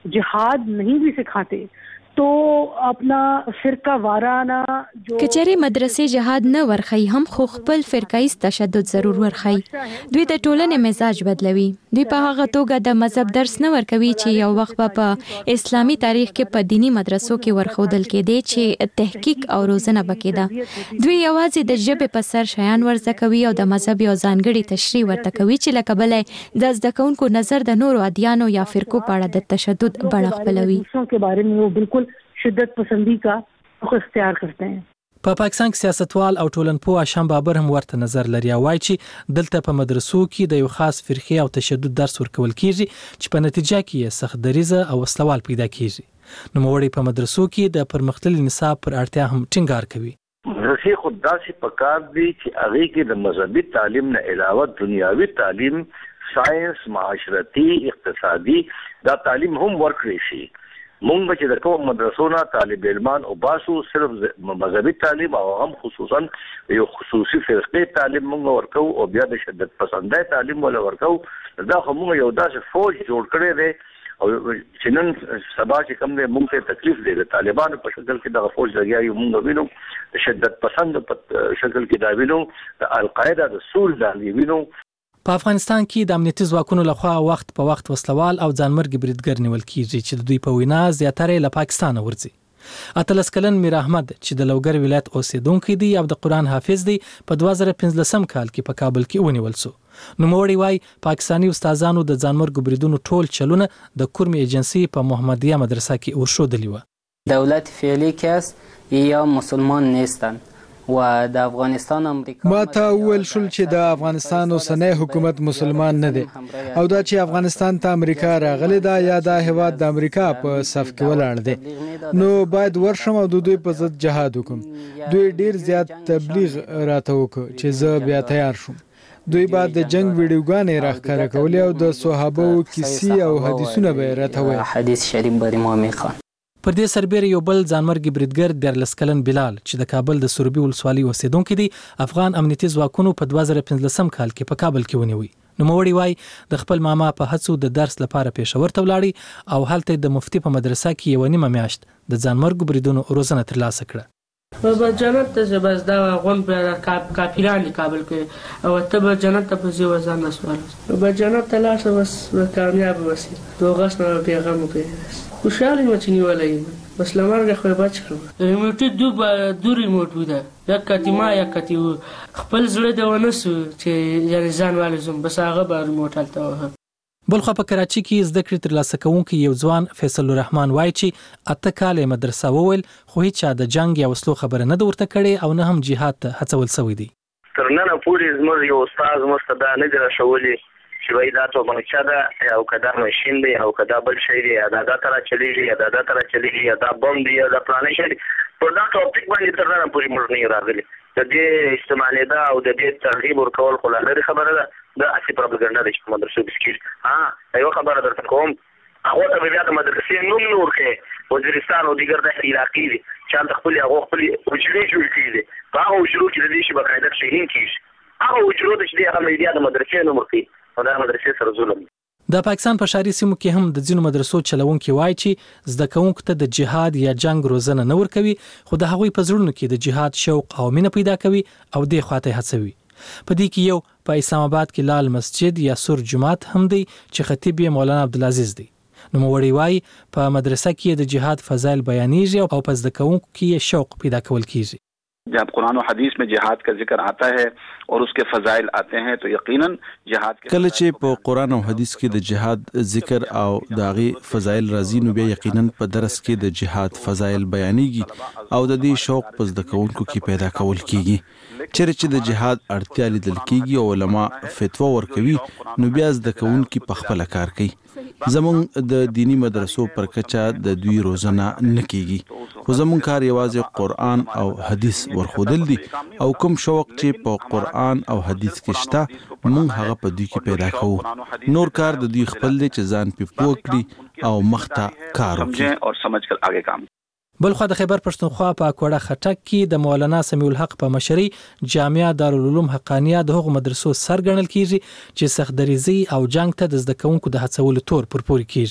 जिहाद नहीं भी सिखाते तो अपना फिरका वाराना जो کچېرې مدرسې جهاد نه ورخی هم خو خپل فرقایي تشدد ضرور ورخی. دوی د ټولنې مزاج بدلوي. دوی په هغه توګه د مذهب درس نه ورکوي چې یو وخت په اسلامي تاریخ کې په دینی مدرسو کې ورخودل کېدی چې تحقیق او روزنه وکړي. دوی یوازې د ژبې په سر شیان ورزده کوي او د مذهب یو ځانګړي تشریح ورته کوي چې لکه بلې د زده کوونکو نظر د نورو ادیانو یا فرقو په اړه د تشدد بڼه خپلوي. के बारे में वो बिल्कुल शिद्दत पसंदी का रुख اختیار करते हैं. په پا پاکستان کې سیاستوال او ټولنپوه شام بابر هم ورته نظر لري او وایي چې دلته په مدرسو کې د یو خاص فرقې او تشدد درس ورکول کیږي چې په نتیجه کې یې سخت دریزه او وسلوال پیدا کیږي. نو موړي په مدرسو کې د پرمختللي نصاب پر اړتیا هم ټینګار کوي. مدرسې خود داسې پکار دي چې هغه کې د مذهبي تعلیم نه علاوه دنیاوي تعلیم، ساينس، معاشرتي، اقتصادي دا تعلیم هم ورکړي شي. مونږ چې د کوم مدرسو نه طالب علمان او باسو صرف مذهبي تعلیم او هم خصوصا یو خصوصي فرقې تعلیم مونږ ورکو او بیا د شدت پسندای تعلیم ول ورکو. دا خو مونږ یو داسې فوج جوړ کړی دی او چې نن سبا چې کوم دی مونږ ته تکلیف دی د طالبانو په شکل کې د فوج لګیا یو مونږ وینو، د شدت پسند په شکل کې دا وینو، د القاعده د سول دا وینو. په افغانستان کې د امنیتي ځواکونو لخوا وخت په وخت وسلوال او ځانمرګي بریدګر نیول کیږي چې د دوی په وینا زیاتره له پاکستان ورځي. اتلس کلن میر احمد چې د لوګر ولایت اوسیدونکو دی او د قران حافظ دی په دوه زره پنځلسم کال کې په کابل کې ونیول شو. نو موړي وای پاکستانی استادانو د ځانمرګو بریدونو ټول چلونه د کورم ایجنسی په محمدیه مدرسه کې ورشودلی و. دولت فعلی کس یا مسلمان نیستند و د افغانستان امریکا ما ته ویل شول چې د افغانستان اوسنی حکومت مسلمان نه دی او دا چې افغانستان ته امریکا راغلی دا یا د هیواد د امریکا په صف کې ولاړ دی نو باید ورشم او د دوی په ضد جهاد وکم. دوی ډیر زیات تبلیغ راته وکړ چې زه بیا تیار شوم. دوی بعد د جنگ ویډیوګانې راخکاره کولې او د صحابه کیسې او حدیثونه به راته وایي. حدیث شریف بر امام خان. پر دې سربېره یو بل ځانمرګي بریدګر دیارلس کلن بلال چې د کابل د سروبي ولسوالۍ اوسیدونکو دی افغان امنیتي ځواکونو په دوه زره پنځلسم کال کې په کابل کې ونیوي. نو موړي وای د خپل ماما په هڅو د درس لپاره پېښور ته ولاړی او هلته د مفتي په مدرسه کې یو نیمه میاشت د ځانمرګو بریدونو روزنه ترلاسه کړه. په جنت ته بس دا غون په کاپیران کابل کې او ته به جنت ته په ځای وزن نسوال په جنت ته لاړ بس کامیاب وسی دوغس نه پیغام پیغام خوشحالی ما چنی ولای بس لمرګ خو بچ کړم ریموټ دو دو ریموټ ودا یک کتی ما یک کتی خپل زړه د ونسو چې یعنی ځان والزم بس هغه به ریموټ الته. بل خو په کراچي کې زده کړې ترلاسه کوونکی یو ځوان فیصل الرحمن وایي چې اته کاله مدرسه وول خو هیڅ د جنگ یا وسلو خبره نه ورته کړي او نه هم جهاد ته هڅول شوی دی. تر نن پورې زموږ یو استاد مستدا نه دی راشولي چې وای دا ته باندې دا او کدا ماشين دی او کدا بل شي دی دا دا تر چلیږي دا دا تر چلیږي دا بم دی دا پلان شي په دا ټاپک باندې تر نن پورې موږ نه راغلي. د دې استعمال دا او د دې ترغیب ورکول خو لاره خبره ده دا اصلي پروپاګاندا د چې مدرسې بسکیټ ها یو خبره درته کوم هغه ته بیا د مدرسې نوم نور کې وزیرستان او دیګر د علاقې دي چې د خپل هغه خپل وجري جوړ کړي په هغه وجرو کې د دې شی بقاعده شهین کیږي هغه وجرو د دې هغه بیا د مدرسې نوم ورکړي او د مدرسې سره ظلم. د پاکستان په شهري سیمو کې هم د ځینو مدرسو چلوونکي وایي چې زده کوونکو ته د جهاد یا جنگ روزنه نه ورکوي خو د هغوی په زړونو کې د جهاد شوق او مینه پیدا کوي او دې خواته هڅوي. په دې کې یو په اسلام آباد کې لال مسجد یا سور جماعت هم دی چې خطیب یې مولانا عبدالعزیز دی. نو موړي وایي په مدرسه کې د جهاد فضایل بیانېږي او په زده کوونکو کې شوق پیدا کول کیږي. जब कुरान और हदीस में जिहाद का जिक्र आता है और उसके फजाइल आते हैं तो यकीनन जिहाद के कله چې په قران او حدیث کې د جهاد ذکر او داغي فضایل راځي نو بیا یقینا په درس کې د جهاد فضایل بیانېږي او د دې شوق په زده کوونکو کې پیدا کول کیږي. چیرې چې د جهاد اړتیا لیدل کیږي او علما فتوا ورکوي نو بیا زده کوونکو په خپل کار کوي. زمونږ د دینی مدرسو پر کچا د دوی روزنه نه کیږي خو زمونږ کار یوازې قران او حدیث ورخودل دي او کوم شوق چې په قران او حدیث کې شته مونږ هغه په دوی کې پیدا کوو. نور کار د دوی خپل دي چې ځان په پوه کړي او مخته کار وکړي او سمجھ کر آگے کام. بل خو د خیبر پښتونخوا په کوړه خټک کې د مولانا سمیع الحق په مشرۍ جامعه دارالعلوم حقانیه د هغو مدرسو سرګڼل کیږي چې سخت دریزي او جنگ ته د زده کوونکو د هڅولو تور پرپوري کیږي.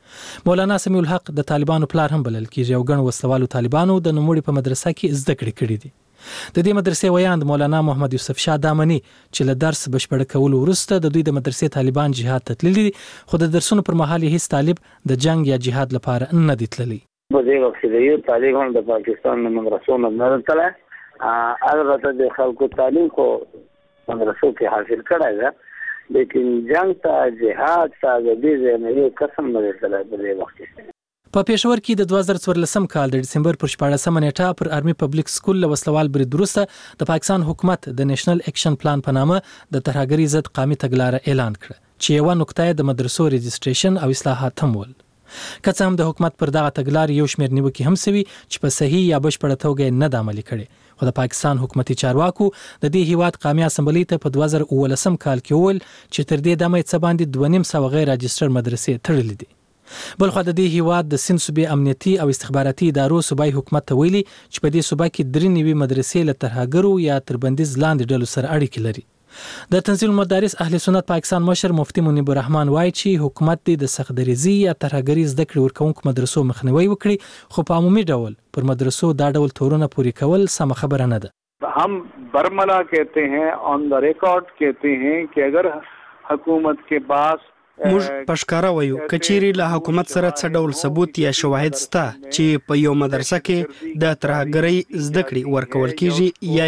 مولانا سمیع الحق د طالبانو پلار هم بلل کیږي او ګڼ وسلوالو طالبانو د نوموړي په مدرسه کې زده کړې کړې دي. د دې مدرسې ویاند مولانا محمد یوسف شاه دامنی چې له درس بشپړ کولو وروسته د دوی د مدرسې طالبان جهاد ته تللي دي، خو د درسونو پر مهال هیڅ طالب د جنگ یا جهاد لپاره نه دی تللی. په دې وخت کې یو طالب هم د پاکستان د مدرسو نه نه تللی، البته د خلکو تعلیم کو مدرسو کې حاصل کړی ده، لیکن جنگ ته جهاد ته د دې نه یو قسم نه تللی په دې وخت کې. په پېښور کې د دوه زره څوارلسم کال د ډسمبر پر شپاړسمه نیټه پر آرمي پبلک سکول له وسلوال برید وروسته د پاکستان حکومت د نېشنل اکشن پلان په نامه د ترهګرۍ ضد قومي تګلاره اعلان کړه چې یوه نقطه یې د مدرسو رجسټریشن او اصلاحات هم ول. که څه هم د حکومت پر دغه تګلارې یو شمېر نیوکې هم سوي چې په صحیح یا بشپړه توګه یې نه ده عملي کړې، خو د پاکستان حکومتي چارواکو د دې هیواد قومي اسمبلۍ ته په دوه زره اوولسم کال کې وویل چې تر دې دمه یې څه باندې دوه نیم سوه غیر راجسټر مدرسې تړلې دي. بلخو د دې هیواد د سند صوبې امنیتي او استخباراتي ادارو صوبایي حکومت ته ویلي چې په دې صوبه کې درې نوي مدرسې له ترهګرو یا تر بندیز لاندې ډلو سره اړیکې لري. د تنزیل المدارس اهل سنت پاکستان مشر مفتي منیب الرحمن وایي چې حکومت د سختدریزي یا ترهګرۍ زده کړې ورکوونکو مدرسو مخنیوي وکړي، خو په عمومي ډول پر مدرسو دا ډول تورونه پوري کول سمه خبره نه ده. हम बरमला कहते हैं, ऑन द रिकॉर्ड कहते हैं कि अगर हुकूमत के पास موږ پښکارا وایو کچيري له حکومت سره څه ډول ثبوت یا شواهد سته چې په یو مدرسه کې د ترهګرۍ زده کړې ورکول کیږي یا